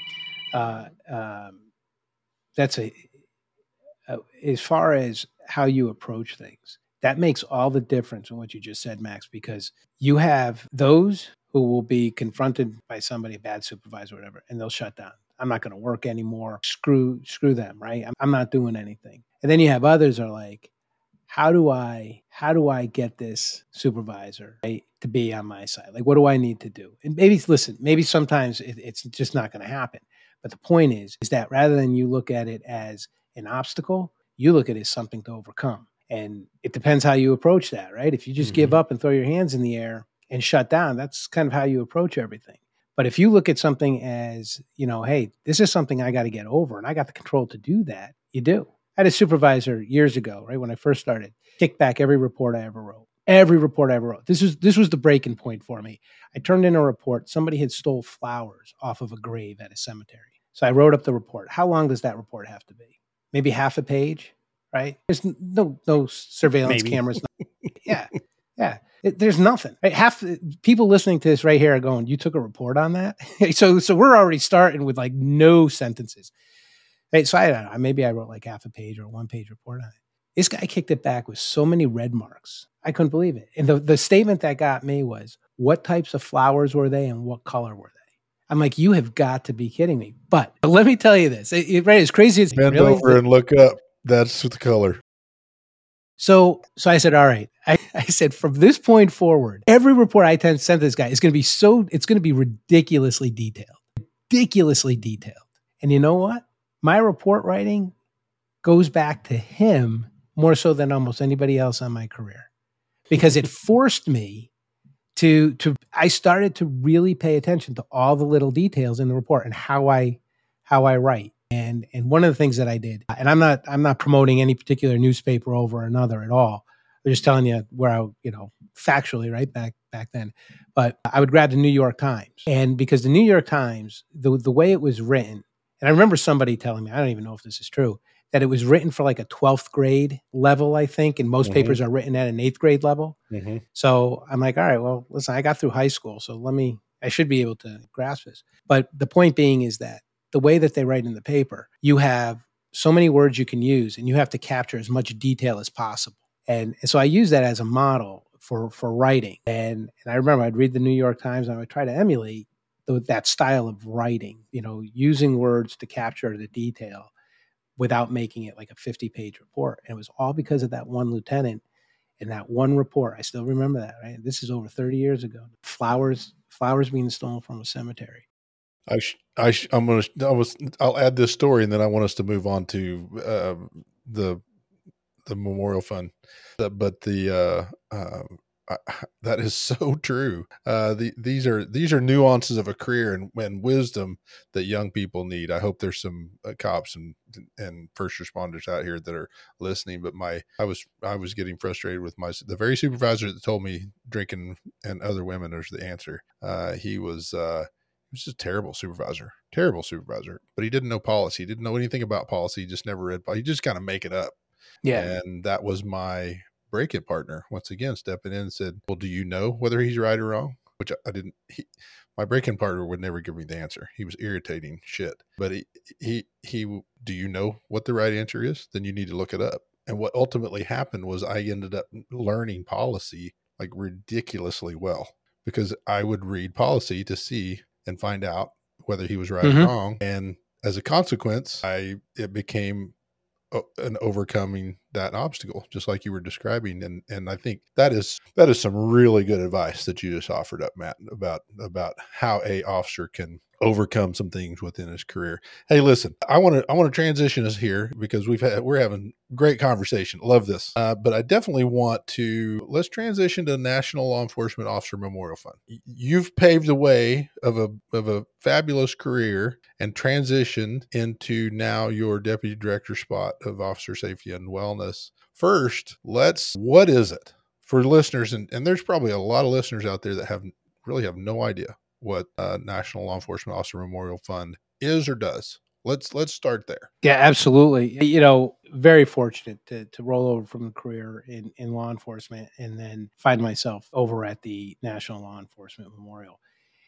uh, um, that's a, Uh, as far as how you approach things, that makes all the difference in what you just said, Max, because you have those who will be confronted by somebody, a bad supervisor, or whatever, and they'll shut down. I'm not going to work anymore. Screw, screw them, right? I'm, I'm not doing anything. And then you have others who are like, how do I, how do I get this supervisor, right, to be on my side? Like, what do I need to do? And maybe, listen, maybe sometimes it, it's just not going to happen. But the point is, is that rather than you look at it as an obstacle, you look at it as something to overcome. And it depends how you approach that, right? If you just mm-hmm. give up and throw your hands in the air and shut down, that's kind of how you approach everything. But if you look at something as, you know, hey, this is something I got to get over and I got the control to do that, you do. I had a supervisor years ago, right, when I first started, kick back every report I ever wrote. Every report I ever wrote. This was this was the breaking point for me. I turned in a report. Somebody had stole flowers off of a grave at a cemetery. So I wrote up the report. How long does that report have to be? Maybe half a page, right? There's no no surveillance Maybe. cameras. Yeah, yeah. It, there's nothing. Right? Half people listening to this right here are going, "You took a report on that?" so so we're already starting with like no sentences. Right? So I don't know. Maybe I wrote like half a page or a one page report on it. This guy kicked it back with so many red marks. I couldn't believe it. And the, the statement that got me was, "What types of flowers were they and what color were they?" I'm like, you have got to be kidding me. But let me tell you this, it, it, right? As crazy as bend really, over and look up. That's the color. So, so I said, all right. I, I said, from this point forward, every report I send to this guy is going to be so, it's going to be ridiculously detailed, ridiculously detailed. And you know what? My report writing goes back to him more so than almost anybody else on my career, because it forced me To, to, I started to really pay attention to all the little details in the report and how I, how I write, And and one of the things that I did, and I'm not I'm not promoting any particular newspaper over another at all. I'm just telling you where I, you know, factually, right back back then. But I would grab the New York Times, and because the New York Times, the the way it was written, and I remember somebody telling me, I don't even know if this is true, that it was written for like a twelfth grade level, I think, and most Mm-hmm. papers are written at an eighth grade level. Mm-hmm. So I'm like, all right, well, listen, I got through high school, so let me, I should be able to grasp this. But the point being is that the way that they write in the paper, you have so many words you can use, and you have to capture as much detail as possible. And, and so I use that as a model for for writing. And and I remember I'd read the New York Times and I would try to emulate the, that style of writing, you know, using words to capture the detail without making it like a fifty-page report. And it was all because of that one lieutenant and that one report. I still remember that, right? This is over thirty years ago. Flowers, flowers being stolen from a cemetery. I, sh- I, sh- I'm gonna, I was, I'll add this story, and then I want us to move on to uh, the the memorial fund. Uh, but the uh, uh, I, that is so true. Uh, the, these are these are nuances of a career and, and wisdom that young people need. I hope there's some uh, cops and and first responders out here that are listening. But my I was I was getting frustrated with my the very supervisor that told me drinking and other women is the answer. Uh, he was. Uh, He was just a terrible supervisor, terrible supervisor, but he didn't know policy. He didn't know anything about policy. He just never read. He just kind of make it up. Yeah. And that was my break-in partner. Once again, stepping in and said, well, do you know whether he's right or wrong? Which I didn't, he, my break-in partner would never give me the answer. He was irritating shit, but he, he, he, do you know what the right answer is? Then you need to look it up. And what ultimately happened was I ended up learning policy like ridiculously well, because I would read policy to see and find out whether he was right Mhm. or wrong. And as a consequence, I, it became o- an overcoming that obstacle, just like you were describing. And, and I think that is, that is some really good advice that you just offered up, Matt, about, about how a officer can overcome some things within his career. Hey, listen, I want to, I want to transition us here because we've had, we're having great conversation. Love this. Uh, but I definitely want to, let's transition to National Law Enforcement Officer Memorial Fund. Y- You've paved the way of a, of a fabulous career and transitioned into now your deputy director spot of officer safety and wellness. First, let's, what is it for listeners? And, and there's probably a lot of listeners out there that have really have no idea what uh, National Law Enforcement Officer Memorial Fund is or does. Let's let's start there. Yeah, absolutely. You know, very fortunate to to roll over from a career in, in law enforcement and then find myself over at the National Law Enforcement Memorial.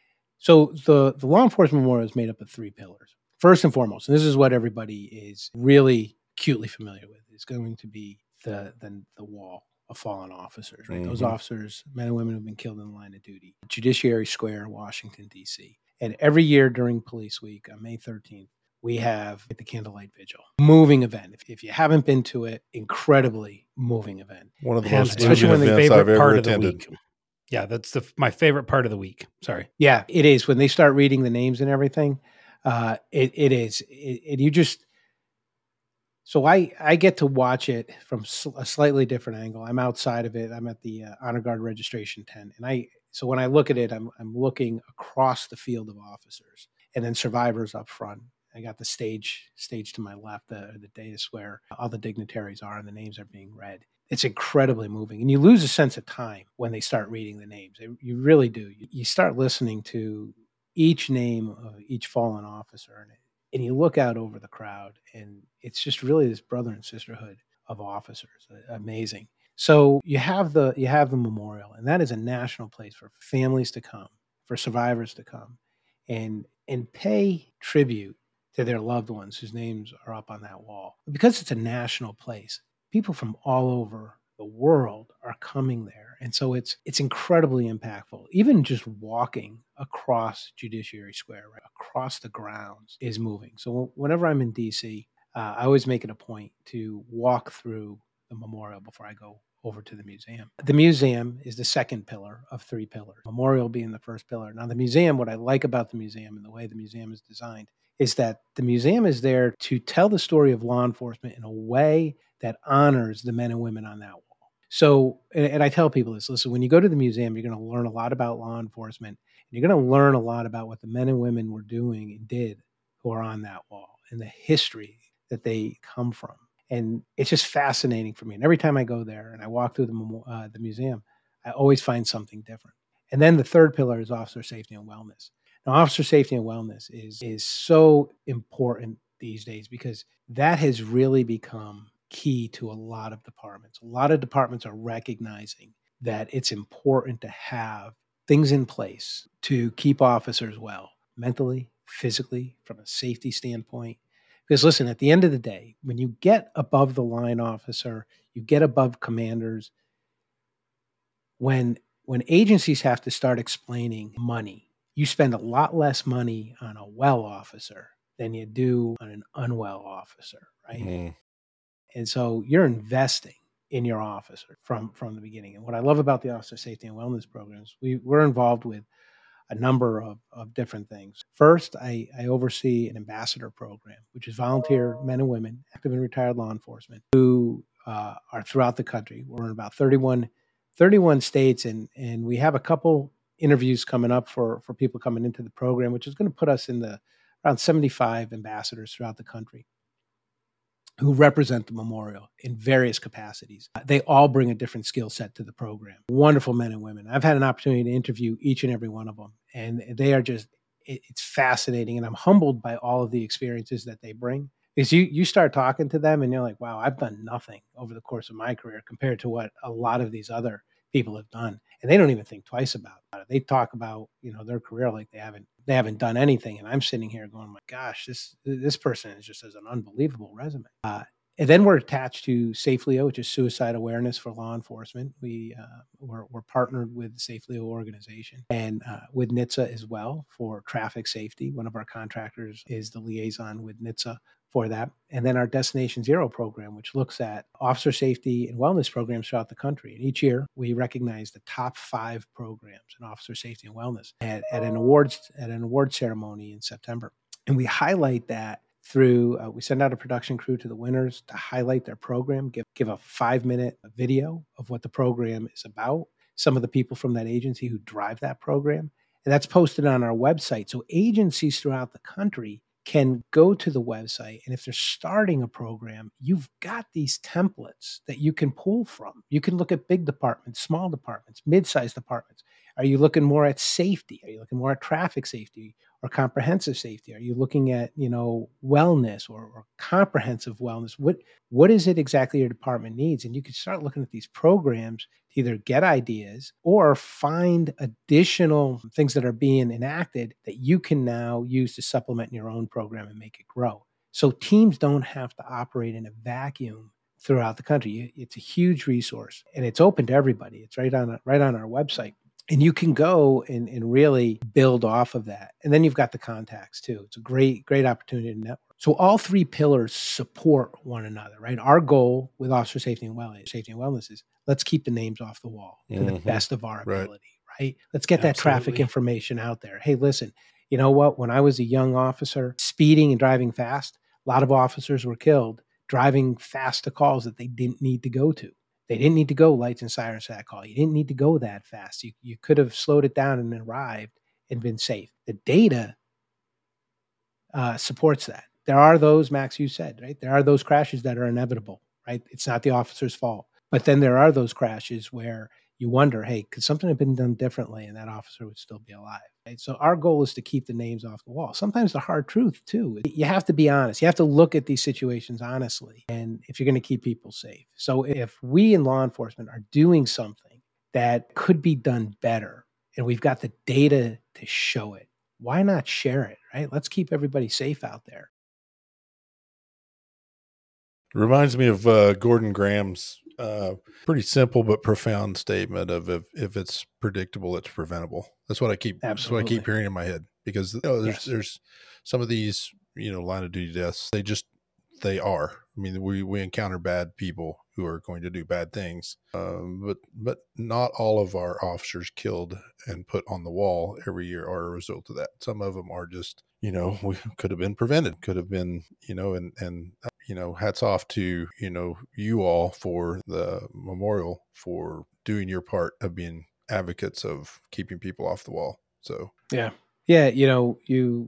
So the, the Law Enforcement Memorial is made up of three pillars. First and foremost, and this is what everybody is really acutely familiar with, is going to be the the, the wall of fallen officers, right? Mm-hmm. Those officers, men and women who've been killed in the line of duty. Judiciary Square, Washington, D C. And every year during Police Week on May thirteenth, we have the Candlelight Vigil. Moving event. If, if you haven't been to it, incredibly moving event. One of the Hands most down, moving one of the events favorite I've ever part of the attended. week. Yeah, that's the my favorite part of the week. Sorry. Yeah, it is. When they start reading the names and everything, uh, it, it is. It, it, you just... So I, I get to watch it from a slightly different angle. I'm outside of it. I'm at the uh, Honor Guard registration tent. And I, so when I look at it, I'm, I'm looking across the field of officers and then survivors up front. I got the stage, stage to my left, the, the dais where all the dignitaries are and the names are being read. It's incredibly moving. And you lose a sense of time when they start reading the names. You really do. You, you start listening to each name of each fallen officer, and it, And you look out over the crowd, and it's just really this brother and sisterhood of officers. Amazing. So you have the you have the memorial, and that is a national place for families to come, for survivors to come, and and pay tribute to their loved ones whose names are up on that wall. Because it's a national place, people from all over the world are coming there. And so it's it's incredibly impactful. Even just walking across Judiciary Square, right, across the grounds is moving. So whenever I'm in D C, uh, I always make it a point to walk through the memorial before I go over to the museum. The museum is the second pillar of three pillars, memorial being the first pillar. Now the museum, what I like about the museum and the way the museum is designed is that the museum is there to tell the story of law enforcement in a way that honors the men and women on that wall. So, and, and I tell people this, listen, when you go to the museum, you're going to learn a lot about law enforcement. And you're going to learn a lot about what the men and women were doing and did who are on that wall. and the history that they come from. And it's just fascinating for me. And every time I go there and I walk through the, uh, the museum, I always find something different. And then the third pillar is officer safety and wellness. Now, officer safety and wellness is, is so important these days because that has really become key to a lot of departments. A lot of departments are recognizing that it's important to have things in place to keep officers well, mentally, physically, from a safety standpoint. Because listen, at the end of the day, when you get above the line officer, you get above commanders, when when agencies have to start explaining money, you spend a lot less money on a well officer than you do on an unwell officer, right? Mm. And so you're investing in your officer from, from the beginning. And what I love about the Officer Safety and Wellness programs, we, we're involved with a number of, of different things. First, I, I oversee an ambassador program, which is volunteer men and women, active and retired law enforcement, who uh, are throughout the country. We're in about thirty-one, thirty-one states, and, and we have a couple interviews coming up for, for people coming into the program, which is going to put us in the around seventy-five ambassadors throughout the country who represent the memorial in various capacities. They all bring a different skill set to the program. Wonderful men and women. I've had an opportunity to interview each and every one of them, and they are just, it's fascinating. And I'm humbled by all of the experiences that they bring. Because you, you start talking to them and you're like, wow, I've done nothing over the course of my career compared to what a lot of these other people have done. And they don't even think twice about it. They talk about, you know, their career like they haven't they haven't done anything. And I'm sitting here going, my gosh, this this person is just has an unbelievable resume. Uh, and then we're attached to SafeLeo, which is suicide awareness for law enforcement. We uh, we're, we're partnered with the SafeLeo organization and uh, with N H T S A as well for traffic safety. One of our contractors is the liaison with N H T S A for that. And then our Destination Zero program, which looks at officer safety and wellness programs throughout the country. And each year we recognize the top five programs in officer safety and wellness at, at an awards at an award ceremony in September. And we highlight that through, uh, we send out a production crew to the winners to highlight their program, give, give a five minute video of what the program is about, some of the people from that agency who drive that program. And that's posted on our website. So agencies throughout the country can go to the website, and if they're starting a program, you've got these templates that you can pull from. You can look at big departments, small departments, mid-sized departments. Are you looking more at safety? Are you looking more at traffic safety or comprehensive safety? Are you looking at, you know, wellness or, or comprehensive wellness? What what is it exactly your department needs? And you can start looking at these programs to either get ideas or find additional things that are being enacted that you can now use to supplement your own program and make it grow. So teams don't have to operate in a vacuum throughout the country. It's a huge resource and it's open to everybody. It's right on right on our website. And you can go and, and really build off of that. And then you've got the contacts too. It's a great, great opportunity to network. So all three pillars support one another, right? Our goal with officer safety and wellness, safety and wellness is let's keep the names off the wall to mm-hmm. the best of our ability, right? right? Let's get Absolutely. that traffic information out there. Hey, listen, you know what? When I was a young officer speeding and driving fast, a lot of officers were killed driving fast to calls that they didn't need to go to. They didn't need to go lights and sirens to that call. You didn't need to go that fast. You, you could have slowed it down and arrived and been safe. The data uh, supports that. There are those, Max, you said, right? There are those crashes that are inevitable, right? It's not the officer's fault. But then there are those crashes where you wonder, hey, could something have been done differently and that officer would still be alive? Right? So our goal is to keep the names off the wall. Sometimes the hard truth, too. You have to be honest. You have to look at these situations honestly, and if you're going to keep people safe. So if we in law enforcement are doing something that could be done better, and we've got the data to show it, why not share it, right? Let's keep everybody safe out there. It reminds me of uh, Gordon Graham's uh, pretty simple but profound statement of if, if it's predictable, it's preventable. That's what I keep. Absolutely. That's what I keep hearing in my head because you know, there's yes. there's some of these you know line of duty deaths. They just they are. I mean, we we encounter bad people who are going to do bad things, um, but but not all of our officers killed and put on the wall every year are a result of that. Some of them are just you know we could have been prevented, could have been you know and and. You know, hats off to, you know, you all for the memorial for doing your part of being advocates of keeping people off the wall. So, yeah. Yeah. You know, you,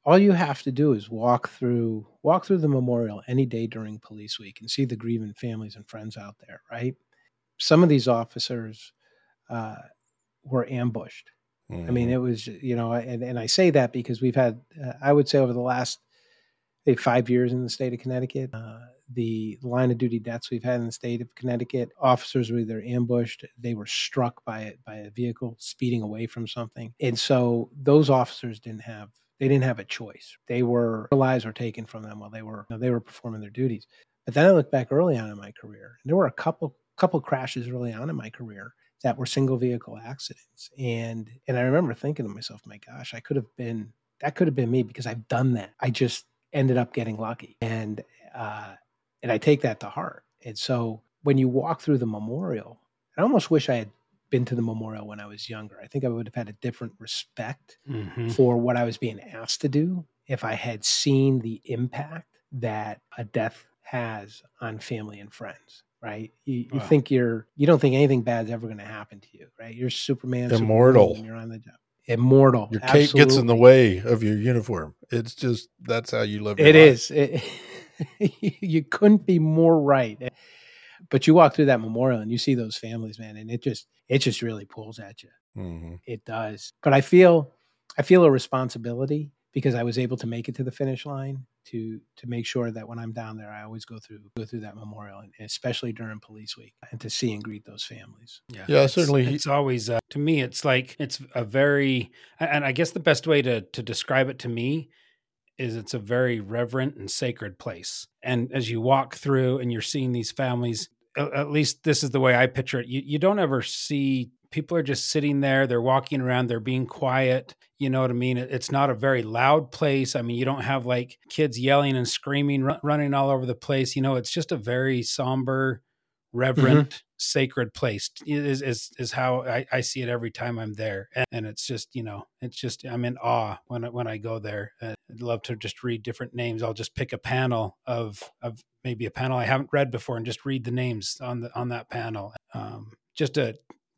all you have to do is walk through walk through the memorial any day during police week and see the grieving families and friends out there, right? Some of these officers uh, were ambushed. Mm-hmm. I mean, it was, you know, and, and I say that because we've had, uh, I would say over the last say, five years in the state of Connecticut, uh, the line of duty deaths we've had in the state of Connecticut, officers were either ambushed, they were struck by it by a vehicle speeding away from something. And so those officers didn't have, they didn't have a choice. They were, their lives were taken from them while they were, you know, they were performing their duties. But then I look back early on in my career, and there were a couple, couple crashes early on in my career that were single vehicle accidents. And, and I remember thinking to myself, my gosh, I could have been, that could have been me because I've done that. I just ended up getting lucky. And, uh, and I take that to heart. And so when you walk through the memorial, I almost wish I had been to the memorial when I was younger. I think I would have had a different respect mm-hmm. for what I was being asked to do if I had seen the impact that a death has on family and friends. Right. You, you wow. think you're, you don't think anything bad's ever going to happen to you. Right. You're Superman. Immortal. Superwoman when you're on the job. Immortal. Your cape Absolutely. Gets in the way of your uniform. It's just, that's how you live your It life. is. It, you couldn't be more right. But you walk through that memorial and you see those families, man, and it just, it just really pulls at you. Mm-hmm. It does. But I feel, I feel a responsibility because I was able to make it to the finish line to, to make sure that when I'm down there, I always go through, go through that memorial, and especially during police week, and to see and greet those families. Yeah, yeah it's, certainly. It's always, uh, to me, it's like, it's a very, and I guess the best way to, to describe it to me is it's a very reverent and sacred place. And as you walk through and you're seeing these families, at least this is the way I picture it. You, you don't ever see people are just sitting there. They're walking around. They're being quiet. You know what I mean? It's not a very loud place. I mean, you don't have like kids yelling and screaming, run, running all over the place. You know, it's just a very somber, reverent, mm-hmm. sacred place is, is, is how I, I see it every time I'm there. And, and it's just, you know, it's just, I'm in awe when, when I go there. Uh, I'd love to just read different names. I'll just pick a panel of, of maybe a panel I haven't read before and just read the names on the, on that panel. Um, just a,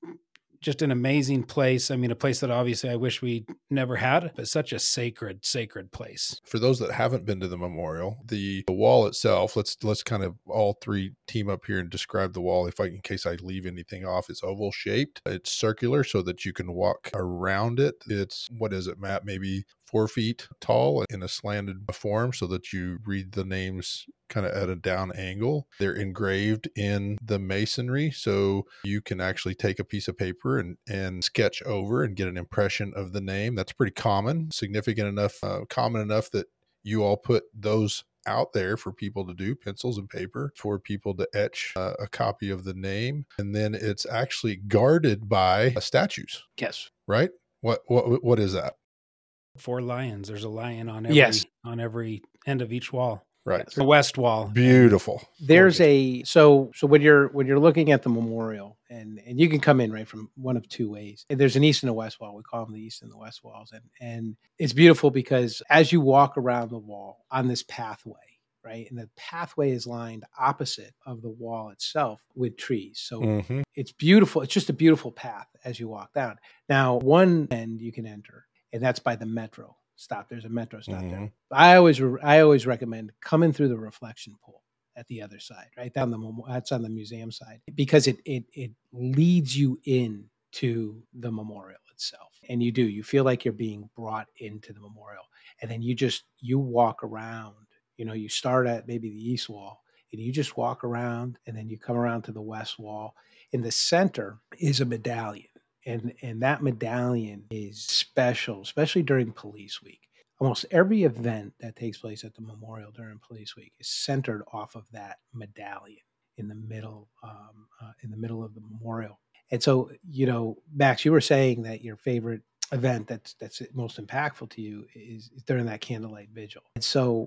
just an amazing place. I mean, a place that obviously I wish we never had, but such a sacred, sacred place. For those that haven't been to the memorial, the, the wall itself, let's let's kind of all three team up here and describe the wall. If I, in case I leave anything off, it's oval shaped. It's circular so that you can walk around it. It's, what is it, Matt? Maybe four feet tall in a slanted form so that you read the names kind of at a down angle. They're engraved in the masonry, so you can actually take a piece of paper and, and sketch over and get an impression of the name. That's pretty common, significant enough, uh, common enough that you all put those out there for people to do, pencils and paper, for people to etch uh, a copy of the name. And then it's actually guarded by uh, statues. Yes. Right? What, what, what is that? Four lions. There's a lion on every, yes. on every end of each wall. Right. The west wall. Beautiful. There's a, so, so when you're, when you're looking at the memorial, and, and you can come in right from one of two ways. And there's an east and a west wall. We call them the east and the west walls. And, and it's beautiful because as you walk around the wall on this pathway, right, and the pathway is lined opposite of the wall itself with trees. So mm-hmm. it's beautiful. It's just a beautiful path as you walk down. Now, one end you can enter, and that's by the metro stop. There's a metro stop mm-hmm. there. I always, I always recommend coming through the reflection pool at the other side, right down the, that's on the museum side, because it, it, it leads you in to the memorial itself. And you do, you feel like you're being brought into the memorial, and then you just, you walk around, you know, you start at maybe the east wall and you just walk around, and then you come around to the west wall. In the center is a medallion. And and that medallion is special, especially during police week. Almost every event that takes place at the memorial during police week is centered off of that medallion in the middle, um, uh, in the middle of the memorial. And so, you know, Max, you were saying that your favorite event that's that's most impactful to you is, is during that candlelight vigil. And so,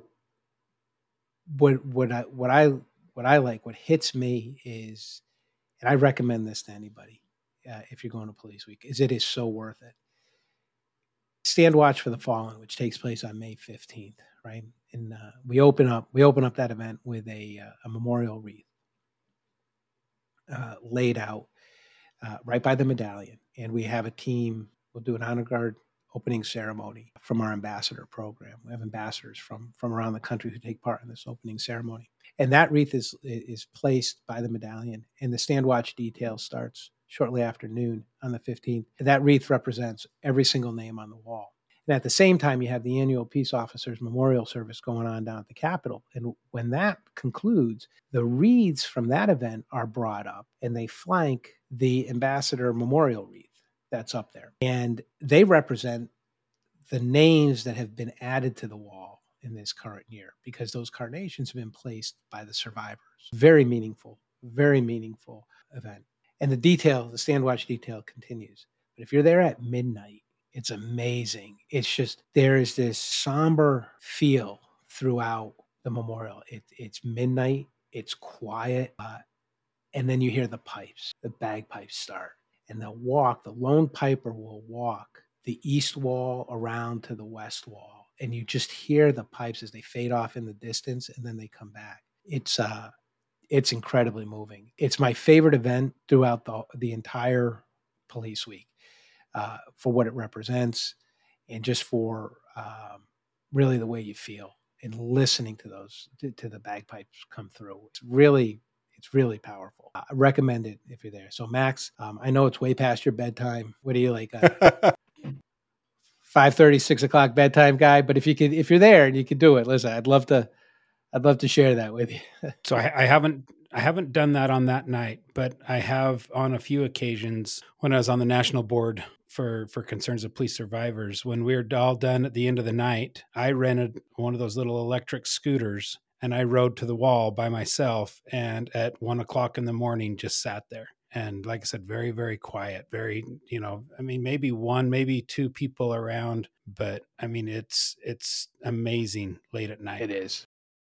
what what I what I what I like, what hits me is, and I recommend this to anybody. Uh, if you're going to police week, is it is so worth it. Stand Watch for the Fallen, which takes place on May fifteenth, right? And uh, we open up we open up that event with a uh, a memorial wreath uh, laid out uh, right by the medallion, and we have a team. We'll do an honor guard opening ceremony from our ambassador program. We have ambassadors from, from around the country who take part in this opening ceremony. And that wreath is, is placed by the medallion, and the stand watch detail starts shortly after noon on the fifteenth. And that wreath represents every single name on the wall. And at the same time, you have the annual Peace Officers Memorial Service going on down at the Capitol. And when that concludes, the wreaths from that event are brought up and they flank the Ambassador Memorial wreath that's up there. And they represent the names that have been added to the wall in this current year, because those carnations have been placed by the survivors. Very meaningful, very meaningful event. And the detail, the stand watch detail continues. But if you're there at midnight, it's amazing. It's just, there is this somber feel throughout the memorial. It, it's midnight, it's quiet, uh, and then you hear the pipes, the bagpipes start, and they'll walk, the lone piper will walk the east wall around to the west wall, and you just hear the pipes as they fade off in the distance, and then they come back. It's uh, it's incredibly moving. It's my favorite event throughout the the entire police week. Uh, for what it represents, and just for um, really the way you feel and listening to those to, to the bagpipes come through. It's really, it's really powerful. I recommend it if you're there. So Max, um, I know it's way past your bedtime. What do you like? Uh, five thirty, six o'clock bedtime guy. But if you could, if you're there and you could do it, listen, I'd love to, I'd love to share that with you. So I, I haven't, I haven't done that on that night, but I have on a few occasions when I was on the national board for, for Concerns of Police Survivors. When we were all done at the end of the night, I rented one of those little electric scooters and I rode to the wall by myself, and at one o'clock in the morning just sat there. And like I said, very, very quiet, very, you know, I mean, maybe one, maybe two people around, but I mean, it's, it's amazing late at night. It is.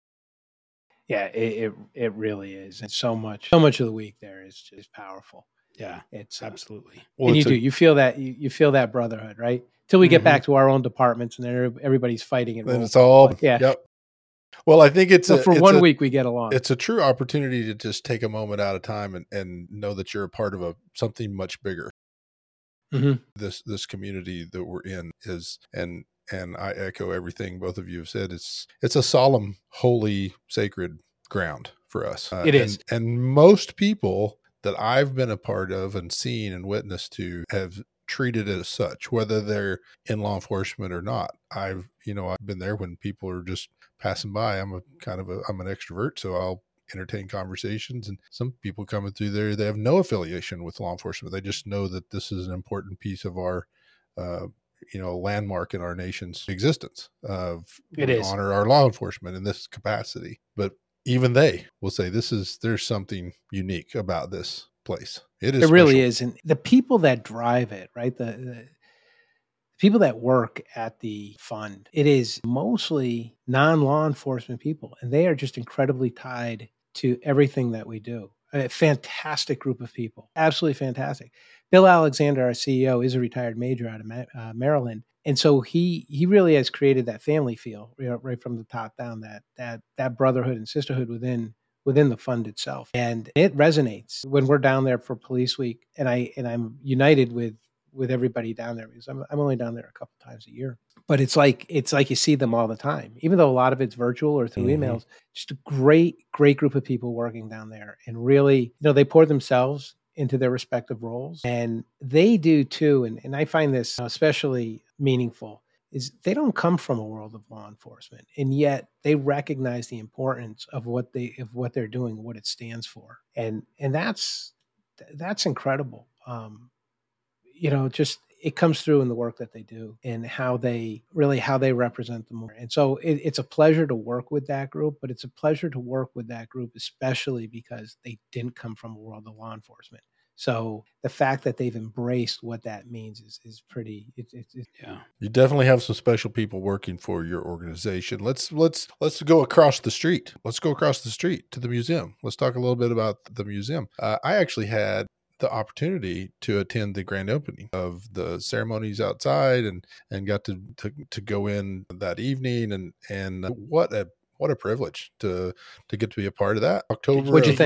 Yeah, it, it it really is. And so much, so much of the week there is just powerful. Yeah, it's uh, absolutely. Well, and you a, do, you feel that, you, you feel that brotherhood, right? Till we mm-hmm. get back to our own departments and then everybody's fighting it. Then it's all, but, yeah. Yep. Well, I think it's so a, for it's one a, week we get along. It's a true opportunity to just take a moment out of time and, and know that you're a part of a something much bigger. Mm-hmm. This this community that we're in is, and and I echo everything both of you have said. It's it's a solemn, holy, sacred ground for us. Uh, it is, and, and most people that I've been a part of and seen and witnessed to have treated it as such, whether they're in law enforcement or not. I've, you know, I've been there when people are just passing by. I'm a kind of a, I'm an extrovert, so I'll entertain conversations. And some people coming through there, they have no affiliation with law enforcement. They just know that this is an important piece of our, uh, you know, landmark in our nation's existence. Of it is honor our law enforcement in this capacity, but even they will say this is, there's something unique about this place. It is. It really special. is. And the people that drive it, right? The, the people that work at the fund, it is mostly non-law enforcement people, and they are just incredibly tied to everything that we do. A fantastic group of people. Absolutely fantastic. Bill Alexander, our C E O, is a retired major out of uh, Maryland. And so he he really has created that family feel, you know, right from the top down, that that that brotherhood and sisterhood within within the fund itself. And it resonates when we're down there for Police Week. And I and I'm united with with everybody down there, because I'm I'm only down there a couple times a year. But it's like it's like you see them all the time, even though a lot of it's virtual or through mm-hmm. emails. Just a great, great group of people working down there. And really, you know, they pour themselves into their respective roles. And they do too. And, and I find this especially meaningful, is they don't come from a world of law enforcement. And yet they recognize the importance of what they of what they're doing, what it stands for. And and that's that's incredible. Um, you know, just it comes through in the work that they do and how they really how they represent them. And so it, it's a pleasure to work with that group, but it's a pleasure to work with that group, especially because they didn't come from a world of law enforcement. So the fact that they've embraced what that means is is pretty. It's it, it, yeah. You definitely have some special people working for your organization. Let's let's let's go across the street. Let's go across the street to the museum. Let's talk a little bit about the museum. Uh, I actually had the opportunity to attend the grand opening of the ceremonies outside, and and got to to, to go in that evening, and and what a what a privilege to to get to be a part of that. October. What'd you of, think? Meet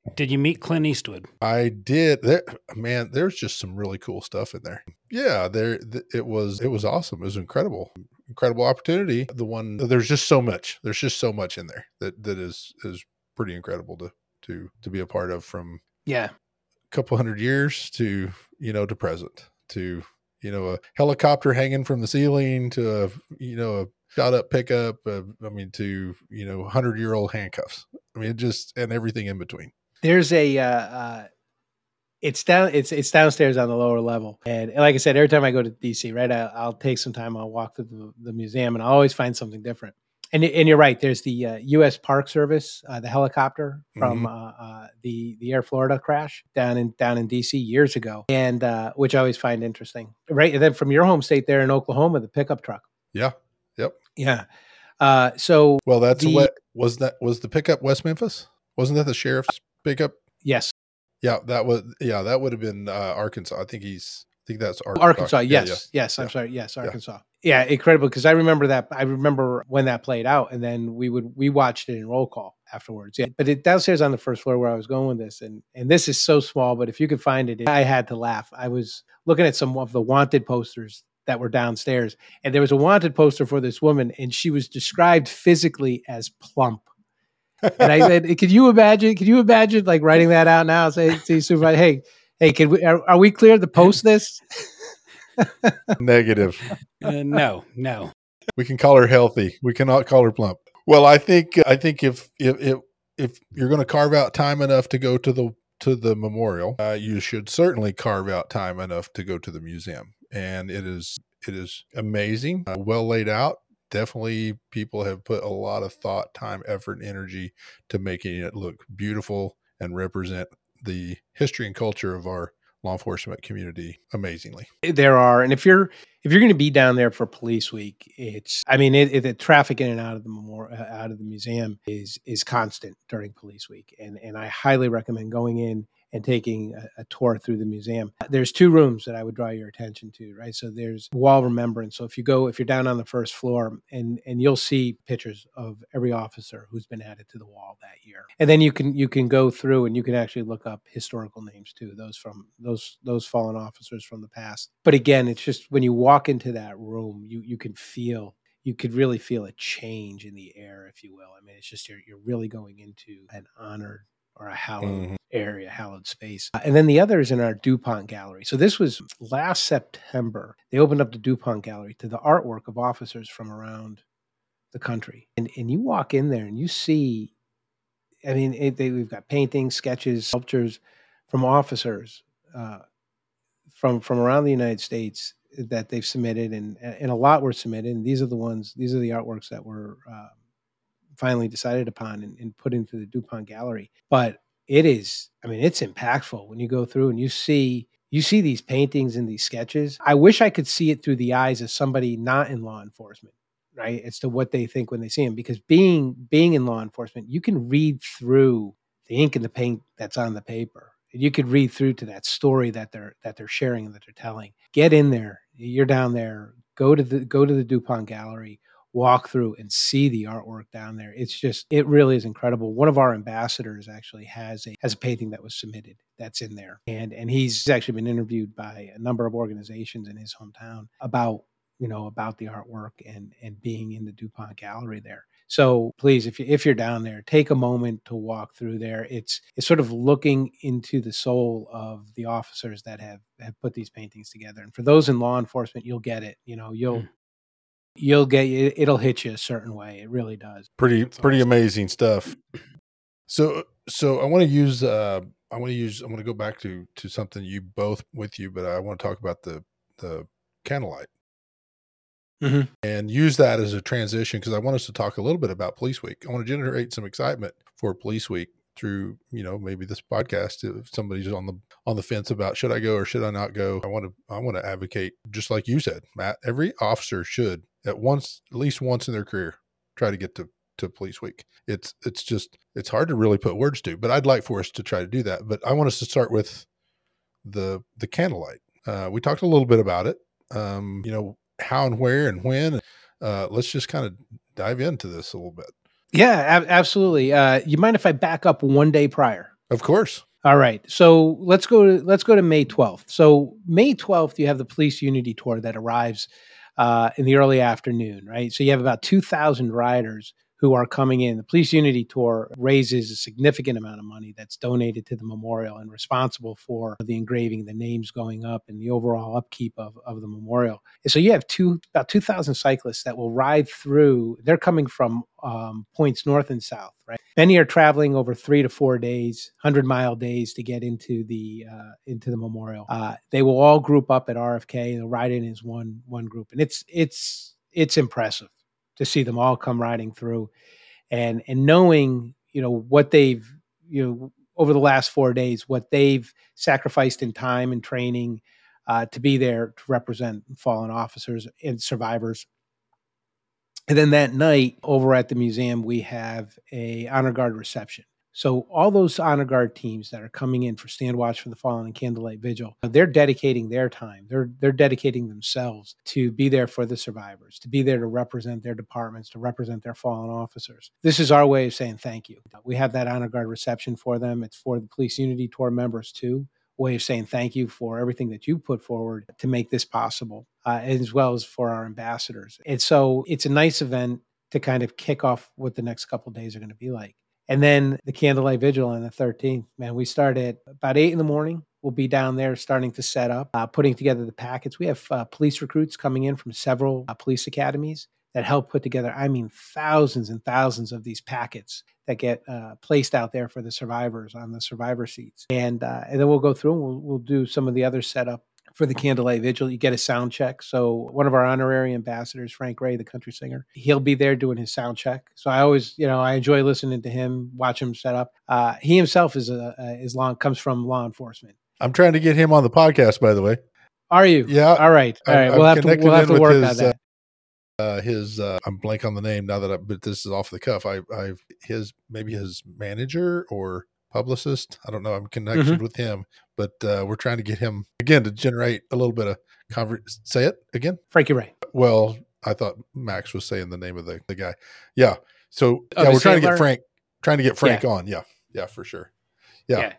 Did you meet Clint Eastwood? I did. There, man, there's just some really cool stuff in there. Yeah, there th- it was it was awesome. It was incredible. Incredible opportunity. The one there's just so much. There's just so much in there that that is is pretty incredible to to to be a part of, from Yeah. a couple hundred years to, you know, to present, to, you know, a helicopter hanging from the ceiling to a, you know, a shot up pickup, uh, I mean, to, you know, hundred year old handcuffs. I mean, it just, and everything in between. There's a, uh, uh, it's down, it's, it's downstairs on the lower level. And, and like I said, every time I go to D C, right, I, I'll take some time, I'll walk through the, the museum, and I'll always find something different. And, and you're right. There's the uh, U S Park Service, uh, the helicopter from Mhm. uh, uh, the the Air Florida crash down in down in D C years ago, and uh, which I always find interesting. Right, and then from your home state there in Oklahoma, the pickup truck. Yeah. Yep. Yeah. Uh, so Well, that's the- what was that was the pickup West Memphis? Wasn't that the sheriff's pickup? yes, Yeah, that was, yeah, that would have been uh, Arkansas. I think he's, I think that's Arkansas. Arkansas. Yeah, Yes, yes. I'm Yeah. sorry. Yes, Arkansas. Yeah, incredible. Because I remember that. I remember when that played out, and then we would we watched it in roll call afterwards. Yeah, but it downstairs on the first floor where I was going with this, and and this is so small, but if you could find it, I had to laugh. I was looking at some of the wanted posters that were downstairs, and there was a wanted poster for this woman, and she was described physically as plump. And I said, "Could you imagine? Could you imagine like writing that out now? Say, say supervisor, hey, hey, can we? Are, are we clear to post this?" Negative. Uh, no, no. We can call her healthy. We cannot call her plump. Well, I think I think if if if, if you're going to carve out time enough to go to the to the memorial, uh, you should certainly carve out time enough to go to the museum. And it is it is amazing, uh, well laid out. Definitely, people have put a lot of thought, time, effort, and energy to making it look beautiful and represent the history and culture of our law enforcement community amazingly. There are, and if you're if you're going to be down there for Police Week, it's I mean, it, it, the traffic in and out of the memorial, out of the museum is is constant during Police Week, and and I highly recommend going in and taking a, a tour through the museum. There's two rooms that I would draw your attention to, right? So there's wall remembrance. So if you go, if you're down on the first floor, and and you'll see pictures of every officer who's been added to the wall that year. And then you can you can go through and you can actually look up historical names too, those from those those fallen officers from the past. But again, it's just when you walk into that room, you you can feel you could really feel a change in the air, if you will. I mean, it's just you're you're really going into an honored or a hallowed Mhm. area, hallowed space. Uh, and then the other is in our DuPont Gallery. So this was last September. They opened up the DuPont Gallery to the artwork of officers from around the country. And and you walk in there and you see, I mean, it, they, we've got paintings, sketches, sculptures from officers uh, from from around the United States that they've submitted, and and a lot were submitted. And these are the ones, these are the artworks that were uh, finally decided upon and, and put into the DuPont Gallery. But it is, I mean, it's impactful when you go through and you see you see these paintings and these sketches. I wish I could see it through the eyes of somebody not in law enforcement, right? As to what they think when they see them, because being being in law enforcement, you can read through the ink and the paint that's on the paper. You could read through to that story that they're that they're sharing and that they're telling. Get in there. You're down there. Go to the go to the DuPont Gallery. Walk through and see the artwork down there. It's just, it really is incredible. One of our ambassadors actually has a has a painting that was submitted that's in there, and and he's actually been interviewed by a number of organizations in his hometown about you know about the artwork and and being in the DuPont Gallery there. So please, if you if you're down there, take a moment to walk through there. It's it's sort of looking into the soul of the officers that have have put these paintings together. And for those in law enforcement, you'll get it. You know, you'll. Mm. You'll get it. It'll hit you a certain way. It really does. Pretty That's pretty awesome. amazing stuff. So so I want to use uh I want to use I want to go back to to something you both with you, but I want to talk about the the candlelight Mhm. and use that as a transition, because I want us to talk a little bit about Police Week. I want to generate some excitement for Police Week through, you know, maybe this podcast. If somebody's on the on the fence about should I go or should I not go, I want to I want to advocate, just like you said, Matt. Every officer should at once, at least once in their career, try to get to to Police Week. It's it's just it's hard to really put words to, but I'd like for us to try to do that. But I want us to start with the the candlelight. Uh, we talked a little bit about it. Um, you know, how and where and when. Uh, let's just kind of dive into this a little bit. Yeah, ab- absolutely. Uh, you mind if I back up one day prior? Of course. All right. So let's go to let's go to May twelfth. So May twelfth, you have the Police Unity Tour that arrives uh, in the early afternoon, right? So you have about two thousand riders who are coming in. The Police Unity Tour raises a significant amount of money that's donated to the memorial and responsible for the engraving, the names going up, and the overall upkeep of, of the memorial. And so you have two about two thousand cyclists that will ride through. They're coming from um, points north and south, right? Many are traveling over three to four days, hundred-mile days to get into the uh, into the memorial. Uh, they will all group up at R F K. They'll ride in as one one group, and it's it's it's impressive to see them all come riding through, and and knowing, you know, what they've, you know, over the last four days, what they've sacrificed in time and training uh, to be there to represent fallen officers and survivors. And then that night over at the museum, we have a honor guard reception. So all those honor guard teams that are coming in for Stand Watch for the Fallen and Candlelight Vigil, they're dedicating their time. They're they're dedicating themselves to be there for the survivors, to be there to represent their departments, to represent their fallen officers. This is our way of saying thank you. We have that honor guard reception for them. It's for the Police Unity Tour members too. Way of saying thank you for everything that you put forward to make this possible, uh, as well as for our ambassadors. And so it's a nice event to kind of kick off what the next couple of days are going to be like. And then the Candlelight Vigil on the thirteenth, man, we start at about eight in the morning. We'll be down there starting to set up, uh, putting together the packets. We have uh, police recruits coming in from several uh, police academies that help put together, I mean, thousands and thousands of these packets that get uh, placed out there for the survivors on the survivor seats. And uh, and then we'll go through and we'll, we'll do some of the other setup for the Candlelight Vigil. You get a sound check. So one of our honorary ambassadors, Frank Ray, the country singer, he'll be there doing his sound check. So I always, you know, I enjoy listening to him, watch him set up. Uh, he himself is a, a is law comes from law enforcement. I'm trying to get him on the podcast, by the way. Are you? Yeah. All right. All right. I've we'll have to we'll have to work his, on that. Uh, his uh, I'm blank on the name now that I, but this is off the cuff. I I've his maybe his manager or publicist. I don't know. I'm connected Mm-hmm. with him, but uh, we're trying to get him again to generate a little bit of conver- Say it again. Frankie Ray. Well, I thought Max was saying the name of the, the guy. Yeah. So Of yeah, we're his trying to handler? get Frank, trying to get Frank Yeah. on. Yeah. Yeah, for sure. Yeah.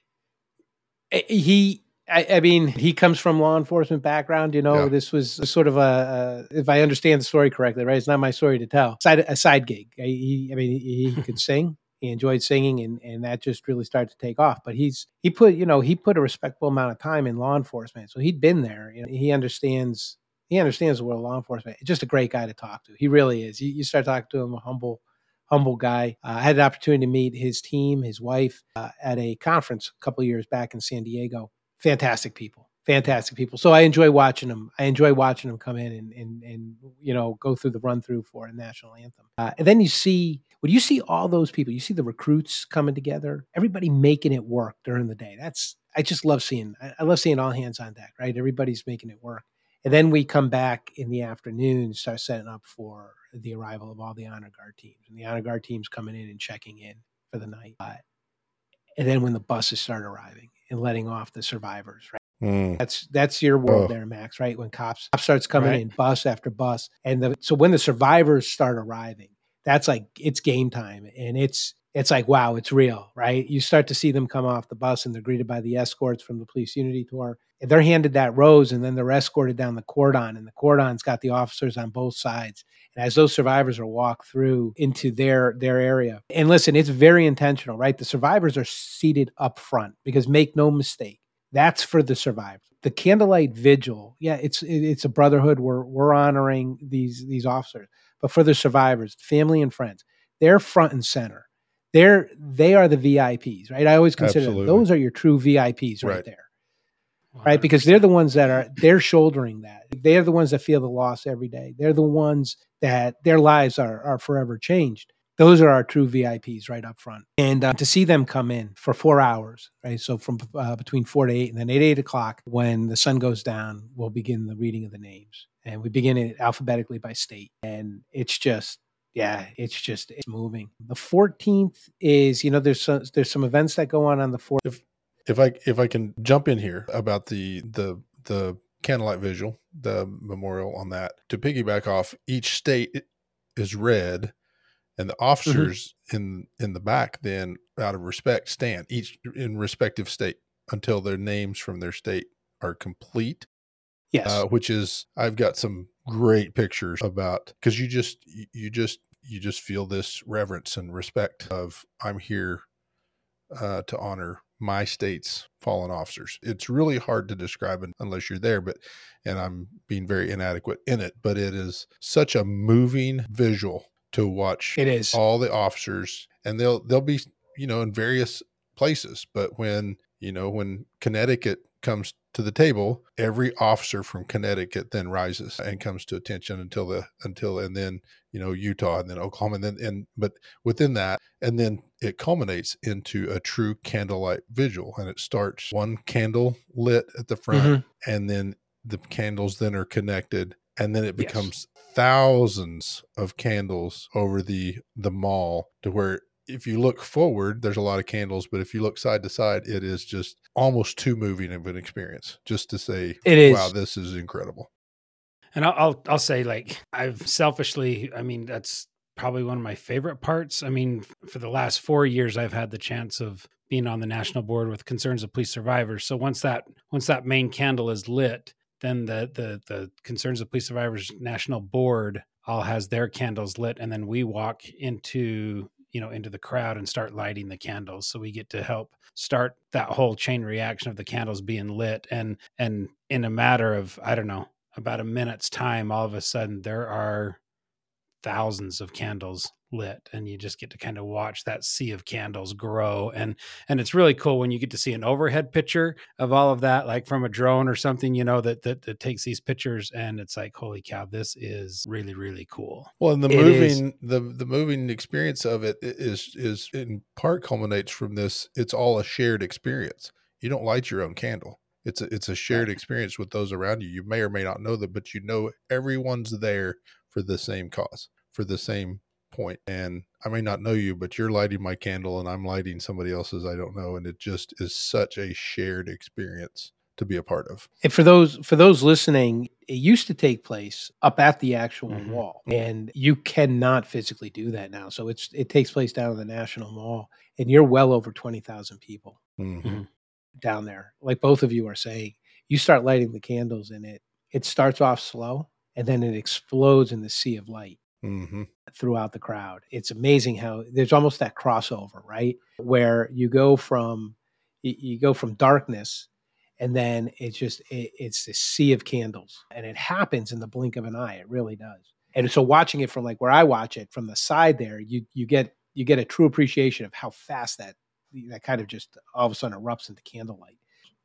Yeah. He, I, I mean, he comes from law enforcement background. You know, Yeah. this was sort of a, a, if I understand the story correctly, right? It's not my story to tell. Side, a side gig. He, I mean, he, he could sing. He enjoyed singing, and, and that just really started to take off. But he's he put you know he put a respectable amount of time in law enforcement, so he'd been there. You know, he understands he understands the world of law enforcement. Just a great guy to talk to. He really is. You, you start talking to him, a humble, humble guy. Uh, I had an opportunity to meet his team, his wife, uh, at a conference a couple of years back in San Diego. Fantastic people. Fantastic people. So I enjoy watching them. I enjoy watching them come in and, and, and you know, go through the run through for a national anthem. Uh, and then you see, when you see all those people, you see the recruits coming together, everybody making it work during the day. That's, I just love seeing, I, I love seeing all hands on deck, right? Everybody's making it work. And then we come back in the afternoon, start setting up for the arrival of all the honor guard teams. And the honor guard teams coming in and checking in for the night. Uh, and then when the buses start arriving and letting off the survivors, right? Mm. That's that's your world Oh. there, Max, right? When cops cops starts coming Right. in bus after bus. And the, so when the survivors start arriving, that's like, it's game time. And it's it's like, wow, it's real, right? You start to see them come off the bus and they're greeted by the escorts from the Police Unity Tour. And they're handed that rose and then they're escorted down the cordon. And the cordon's got the officers on both sides. And as those survivors are walked through into their their area. And listen, it's very intentional, right? The survivors are seated up front because make no mistake, that's for the survivors. The Candlelight Vigil, yeah, it's it's a brotherhood. We're we're honoring these these officers, but for the survivors, family and friends, they're front and center. They're they are the V I Ps, right? I always consider them, Absolutely. those are your true V I Ps right, Right. there, right? Because they're the ones that are they're shouldering that. They're the ones that feel the loss every day. They're the ones that their lives are are forever changed. Those are our true V I Ps right up front. And uh, to see them come in for four hours, right? So from uh, between four to eight, and then at eight o'clock, when the sun goes down, we'll begin the reading of the names. And we begin it alphabetically by state. And it's just, yeah, it's just, it's moving. The fourteenth is, you know, there's some, there's some events that go on on the fourteenth. If I if I can jump in here about the the the Candlelight Vigil, the memorial on that, to piggyback off, each state is read, And the Mm-hmm. officers in in the back then, out of respect, stand each in respective state until their names from their state are complete. Yes. Uh, which is, I've got some great pictures about, because you just you, you just you just feel this reverence and respect of, I'm here uh, to honor my state's fallen officers. It's really hard to describe it unless you're there, but, and I'm being very inadequate in it, but it is such a moving visual to watch. It is. All the officers, and they'll, they'll be, you know, in various places, but when, you know, when Connecticut comes to the table, every officer from Connecticut then rises and comes to attention until the, until, and then, you know, Utah, and then Oklahoma, and then, and, but within that, and then it culminates into a true candlelight visual. And it starts one candle lit at the front, mm-hmm. and then the candles then are connected, and then it becomes yes. thousands of candles over the, the mall, to where if you look forward, there's a lot of candles, but if you look side to side, it is just almost too moving of an experience just to say, it is. Wow, this is incredible. And I'll, I'll, I'll say, like, I've selfishly, I mean, that's probably one of my favorite parts. I mean, for the last four years, I've had the chance of being on the national board with Concerns of Police Survivors. So once that, once that main candle is lit, then the, the, the Concerns of Police Survivors National Board all has their candles lit. And then we walk into, you know, into the crowd and start lighting the candles. So we get to help start that whole chain reaction of the candles being lit. And, and in a matter of, I don't know, about a minute's time, all of a sudden there are thousands of candles lit, and you just get to kind of watch that sea of candles grow. And, and it's really cool when you get to see an overhead picture of all of that, like from a drone or something, you know, that, that, that takes these pictures, and it's like, holy cow, this is really, really cool. Well, and the It moving, is. the, the moving experience of it is, is in part culminates from this. It's all a shared experience. You don't light your own candle. It's a, it's a shared right. experience with those around you. You may or may not know them, but you know, everyone's there for the same cause, for the same point. And I may not know you, but you're lighting my candle and I'm lighting somebody else's I don't know. And it just is such a shared experience to be a part of. And for those, for those listening, it used to take place up at the actual mm-hmm. wall, and you cannot physically do that now. So it's, it takes place down in the National Mall, and you're well over twenty thousand people mm-hmm. down there. Like both of you are saying, you start lighting the candles and it, it starts off slow, and then it explodes in the sea of light mm-hmm. throughout the crowd. It's amazing how there's almost that crossover, right? Where you go from, you, you go from darkness, and then it's just, it, it's this sea of candles, and it happens in the blink of an eye. It really does. And so watching it from like where I watch it from the side there, you, you get, you get a true appreciation of how fast that, that kind of just all of a sudden erupts into candlelight.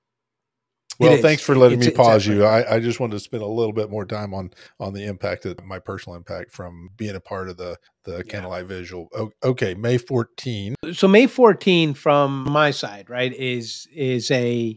Well, thanks for letting it's, me pause you. I, I just wanted to spend a little bit more time on on the impact of my personal impact from being a part of the the yeah. candlelight visual. O- okay, May fourteenth. So May fourteenth from my side, right, is is a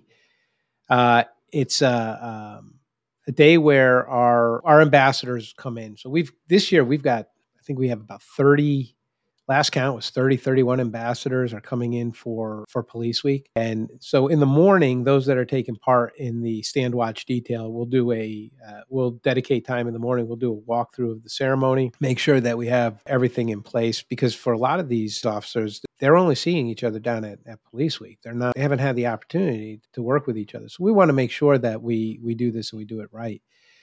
uh, it's a um, a day where our our ambassadors come in. So we've this year we've got I think we have about thirty. Last count was thirty, thirty-one ambassadors are coming in for, for Police Week. And so in the morning, those that are taking part in the stand watch detail, we'll do a, uh, we'll dedicate time in the morning. We'll do a walkthrough of the ceremony, make sure that we have everything in place, because for a lot of these officers, they're only seeing each other down at, at Police Week. They're not, they haven't had the opportunity to work with each other. So we want to make sure that we, we do this and we do it right.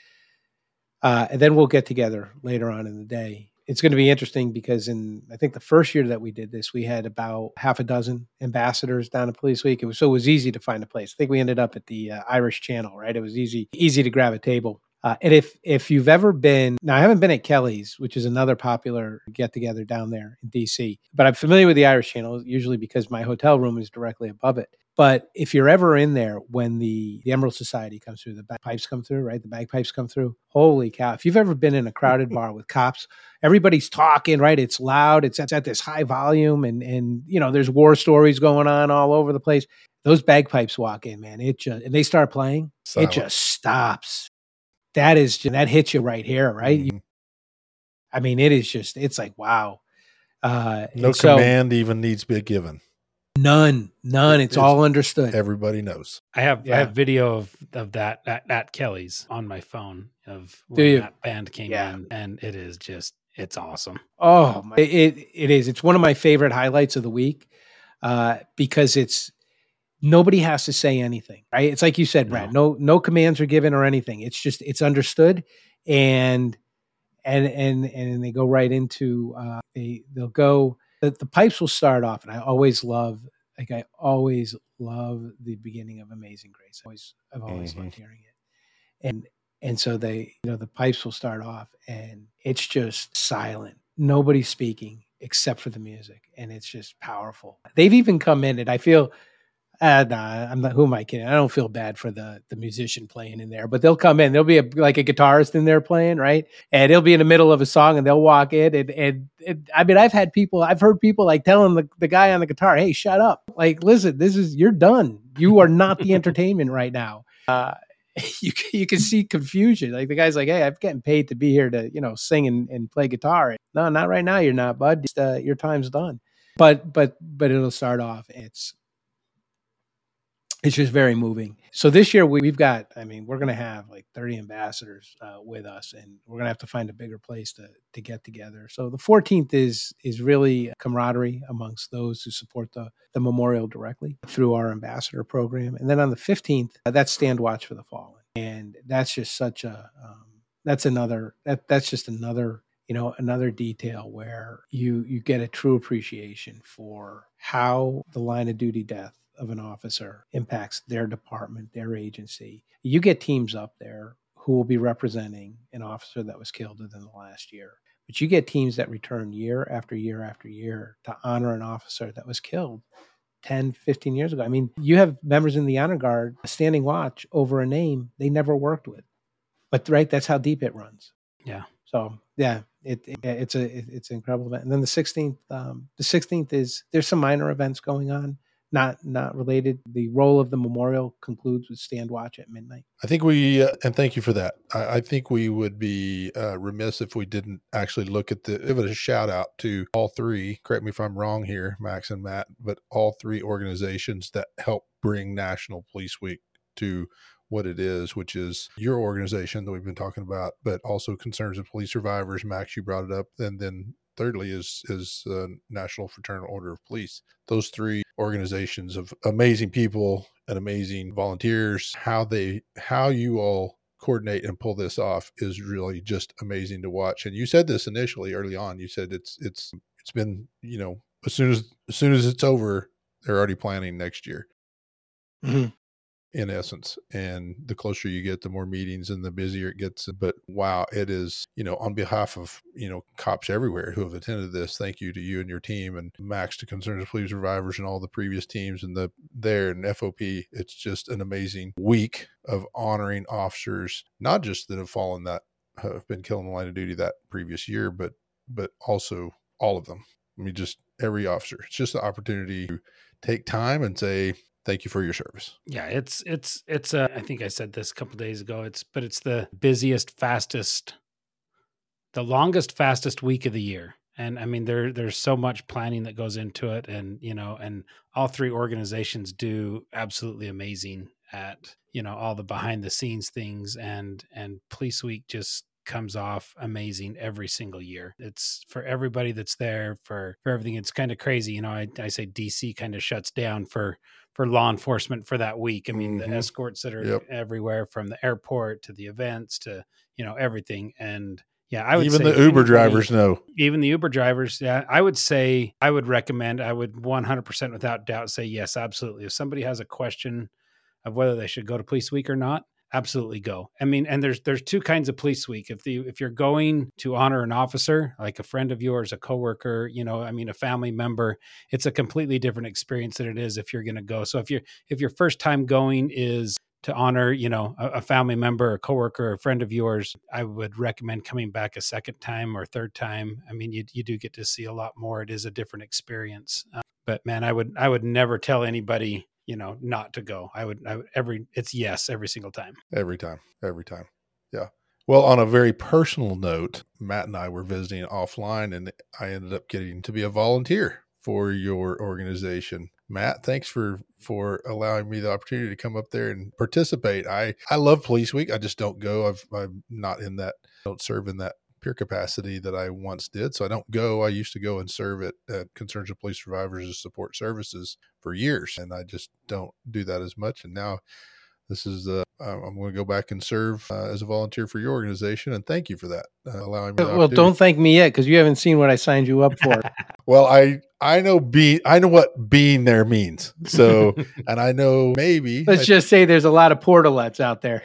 Uh, and then we'll get together later on in the day. It's going to be interesting because in, I think the first year that we did this, we had about half a dozen ambassadors down at Police Week. It was, so it was easy to find a place. I think we ended up at the uh, Irish Channel, right? It was easy, easy to grab a table. Uh, and if, if you've ever been, now I haven't been at Kelly's, which is another popular get together down there in D C, but I'm familiar with the Irish Channel, usually because my hotel room is directly above it. But if you're ever in there when the, the Emerald Society comes through, the bagpipes come through, right? The bagpipes come through. Holy cow. If you've ever been in a crowded bar with cops, everybody's talking, right? It's loud. It's, it's at this high volume. And, and, you know, there's war stories going on all over the place. Those bagpipes walk in, man. It just, and they start playing. Silent. It just stops. That is, that hits you right here, right? Mm-hmm. You, I mean, it is just, it's like, wow. Uh, no command so, even needs to be given. None, none. It's, it's all understood. Everybody knows. I have yeah. I have video of, of that at, at Kelly's on my phone of when that band came yeah. in, and it is just It's awesome. Oh, my, it it is. It's one of my favorite highlights of the week uh, because it's nobody has to say anything, right? It's like you said, Brad. No, no commands are given or anything. It's just it's understood, and and and and they go right into uh, they they'll go. The, the pipes will start off, and I always love like I always love the beginning of Amazing Grace. I always I've always Mhm. loved hearing it, and and so they you know the pipes will start off, and it's just silent. Nobody's speaking except for the music, and it's just powerful. They've even come in, and I feel uh, nah, I'm not. Who am I kidding? I don't feel bad for the the musician playing in there, but they'll come in. There'll be a like a guitarist in there playing, right? And he'll be in the middle of a song, and they'll walk in, and and, and I mean, I've had people, I've heard people like telling the, the guy on the guitar, "Hey, shut up! Like, listen, this is you're done. You are not the entertainment right now." Uh, you can- you can see confusion. Like the guy's like, "Hey, I'm getting paid to be here to you know sing and, and play guitar." No, not right now. You're not, bud. Just, uh, your time's done. But but but it'll start off. It's It's just very moving. So this year we, we've got, I mean, we're going to have like thirty ambassadors uh, with us, and we're going to have to find a bigger place to to get together. So the fourteenth is is really camaraderie amongst those who support the the memorial directly through our ambassador program, and then on the fifteenth, uh, that's Stand Watch for the Fallen, and that's just such a um, that's another that that's just another you know another detail where you you get a true appreciation for how the line of duty death of an officer impacts their department, their agency. You get teams up there who will be representing an officer that was killed within the last year. But you get teams that return year after year after year to honor an officer that was killed ten, fifteen years ago. I mean, you have members in the honor guard standing watch over a name they never worked with. But right, that's how deep it runs. Yeah. So yeah, it, it it's a it, it's an incredible event. And then the sixteenth, um, the sixteenth is there's some minor events going on, not not related. The role of the memorial concludes with Stand Watch at midnight. I think we, uh, and thank you for that. I, I think we would be uh, remiss if we didn't actually look at the, give it a shout out to all three, correct me if I'm wrong here, Max and Matt, but all three organizations that help bring National Police Week to what it is, which is your organization that we've been talking about, but also Concerns of Police Survivors. Max, you brought it up. And then thirdly is is uh, National Fraternal Order of Police. Those three organizations of amazing people and amazing volunteers, how they how you all coordinate and pull this off is really just amazing to watch. And you said this initially early on. You said it's it's it's been, you know, as soon as as soon as it's over, they're already planning next year. Mm-hmm. In essence, and the closer you get, the more meetings and the busier it gets. But wow, it is, you know, on behalf of, you know, cops everywhere who have attended this, thank you to you and your team, and Max to Concerns of Police Survivors and all the previous teams and the there and F O P. It's just an amazing week of honoring officers, not just that have fallen, that have been killed in the line of duty that previous year, but but also all of them. I mean, just every officer. It's just the opportunity to take time and say, thank you for your service. Yeah, it's it's it's a. I think I said this a couple of days ago. It's but it's the busiest, fastest, the longest, fastest week of the year. And I mean, there there's so much planning that goes into it, and you know, and all three organizations do absolutely amazing at you know all the behind the scenes things, and and Police Week just comes off amazing every single year. It's for everybody that's there for for everything. It's kind of crazy, you know. I I say D C kind of shuts down for. for law enforcement for that week. I mean, mm-hmm. the escorts that are yep. everywhere from the airport to the events to, you know, everything. And yeah, I would even say the Uber anybody, drivers know, even the Uber drivers. Yeah. I would say, I would recommend, I would one hundred percent without doubt say, yes, absolutely. If somebody has a question of whether they should go to Police Week or not, absolutely go. I mean, and there's there's two kinds of Police Week. If the if you're going to honor an officer, like a friend of yours, a coworker, you know, I mean, a family member, it's a completely different experience than it is if you're going to go. So if you're if your first time going is to honor, you know, a, a family member, a coworker, a friend of yours, I would recommend coming back a second time or third time. I mean, you you do get to see a lot more. It is a different experience. Uh, but man, I would I would never tell anybody, you know, not to go. I would, I would every, it's yes, every single time. Every time, every time. Yeah. Well, on a very personal note, Matt and I were visiting offline, and I ended up getting to be a volunteer for your organization. Matt, thanks for, for allowing me the opportunity to come up there and participate. I, I love Police Week. I just don't go. I've, I'm not in that, don't serve in that peer capacity that I once did. So I don't go. I used to go and serve at, at Concerns of Police Survivors and Support Services for years, and I just don't do that as much. And now this is uh, I'm going to go back and serve uh, as a volunteer for your organization, and thank you for that, uh, allowing me. Well, don't thank me yet, because you haven't seen what I signed you up for. Well, I I know be I know what being there means. So, and I know maybe let's I, just say there's a lot of portalettes out there.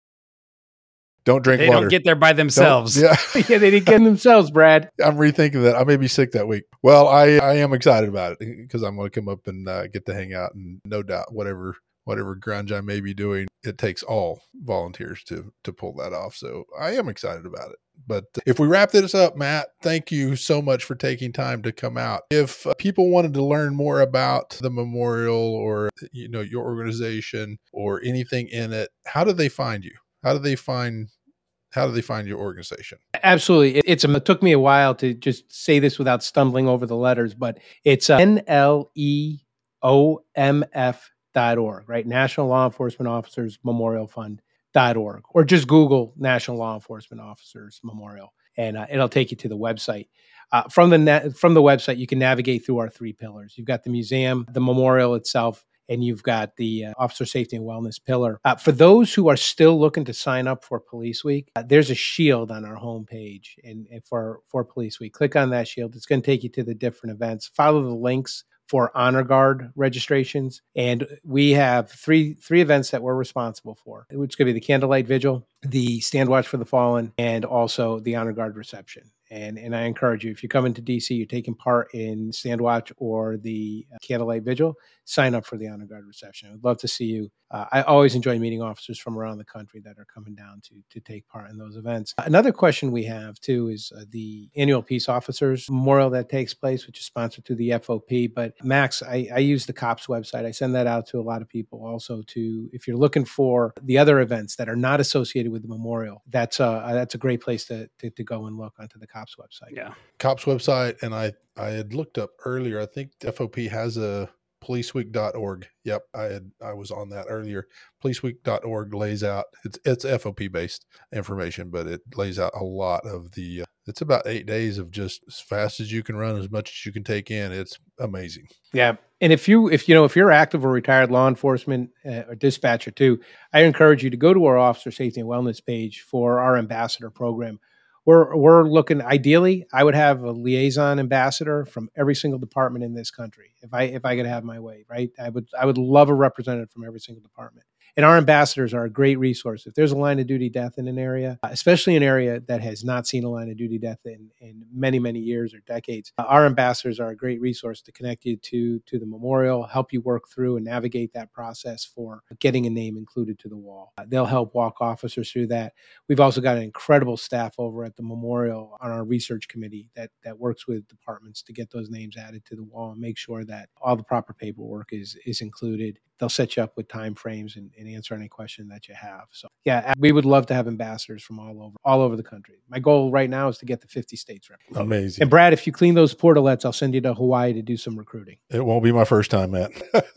Don't drink they water. Don't get there by themselves. Don't, yeah. Yeah, they didn't get them themselves, Brad. I'm rethinking that. I may be sick that week. Well, I, I am excited about it because I'm going to come up and uh, get to hang out, and no doubt whatever whatever grunge I may be doing, it takes all volunteers to to pull that off. So I am excited about it. But if we wrap this up, Matt, thank you so much for taking time to come out. If uh, people wanted to learn more about the memorial, or you know, your organization or anything in it, how do they find you? How do they find How do they find your organization? Absolutely. It, it's it took me a while to just say this without stumbling over the letters, but it's uh, N L E O M F dot org, right? National Law Enforcement Officers Memorial Fund dot org, or just Google National Law Enforcement Officers Memorial, and uh, it'll take you to the website. Uh, from the na- from the website, you can navigate through our three pillars. You've got the museum, the memorial itself, and you've got the uh, officer safety and wellness pillar. Uh, for those who are still looking to sign up for Police Week, uh, there's a shield on our homepage and, and for, for Police Week. Click on that shield. It's going to take you to the different events. Follow the links for Honor Guard registrations. And we have three three events that we're responsible for. It's going to be the Candlelight Vigil, the Stand Watch for the Fallen, and also the Honor Guard reception. And and I encourage you, if you come into D C, you're taking part in Stand Watch or the Candlelight Vigil, sign up for the Honor Guard reception. I'd love to see you. Uh, I always enjoy meeting officers from around the country that are coming down to to take part in those events. Another question we have, too, is uh, the annual Peace Officers Memorial that takes place, which is sponsored through the F O P. But Max, I, I use the COPS website. I send that out to a lot of people also to, if you're looking for the other events that are not associated with the memorial, that's a, that's a great place to, to, to go and look onto the COPS website. Yeah. COPS website. And I, I had looked up earlier, I think F O P has a police week dot org. Yep. I had, I was on that earlier. police week dot org lays out, it's, it's F O P based information, but it lays out a lot of the, uh, it's about eight days of just as fast as you can run, as much as you can take in. It's amazing. Yeah. And if you, if you know, if you're active or retired law enforcement uh, or dispatcher too, I encourage you to go to our officer safety and wellness page for our ambassador program. We're, we're looking, ideally, I would have a liaison ambassador from every single department in this country. If I, if I could have my way, right? I would, I would love a representative from every single department. And our ambassadors are a great resource. If there's a line of duty death in an area, especially an area that has not seen a line of duty death in, in many, many years or decades, our ambassadors are a great resource to connect you to, to the memorial, help you work through and navigate that process for getting a name included to the wall. They'll help walk officers through that. We've also got an incredible staff over at the memorial on our research committee that, that works with departments to get those names added to the wall and make sure that all the proper paperwork is, is included. They'll set you up with time frames and, and answer any question that you have. So yeah, we would love to have ambassadors from all over, all over the country. My goal right now is to get to fifty states represented. Amazing. And Brad, if you clean those portalets, I'll send you to Hawaii to do some recruiting. It won't be my first time, Matt.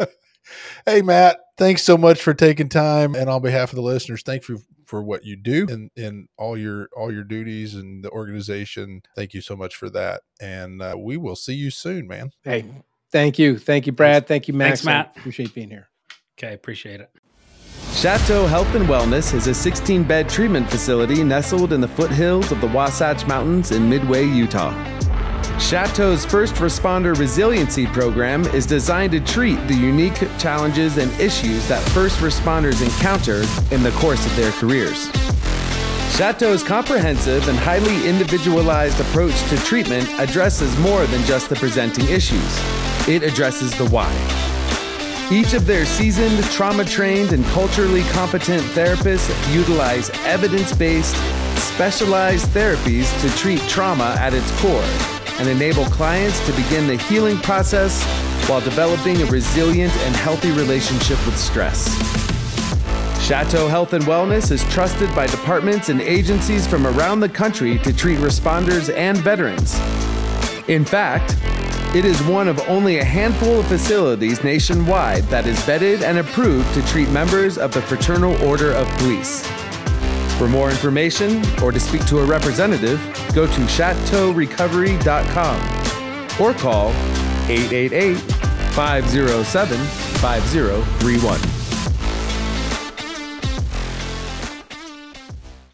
Hey, Matt, thanks so much for taking time. And on behalf of the listeners, thank you for what you do and, and all your, all your duties and the organization. Thank you so much for that. And uh, we will see you soon, man. Hey, thank you. Thank you, Brad. Thank you, Max. Thanks, Matt. I appreciate being here. Okay, appreciate it. Chateau Health and Wellness is a sixteen-bed treatment facility nestled in the foothills of the Wasatch Mountains in Midway, Utah. Chateau's First Responder Resiliency Program is designed to treat the unique challenges and issues that first responders encounter in the course of their careers. Chateau's comprehensive and highly individualized approach to treatment addresses more than just the presenting issues. It addresses the why. Each of their seasoned, trauma-trained, and culturally competent therapists utilize evidence-based, specialized therapies to treat trauma at its core and enable clients to begin the healing process while developing a resilient and healthy relationship with stress. Chateau Health and Wellness is trusted by departments and agencies from around the country to treat responders and veterans. In fact, it is one of only a handful of facilities nationwide that is vetted and approved to treat members of the Fraternal Order of Police. For more information or to speak to a representative, go to chateau recovery dot com or call eight eight eight, five oh seven, five oh three one.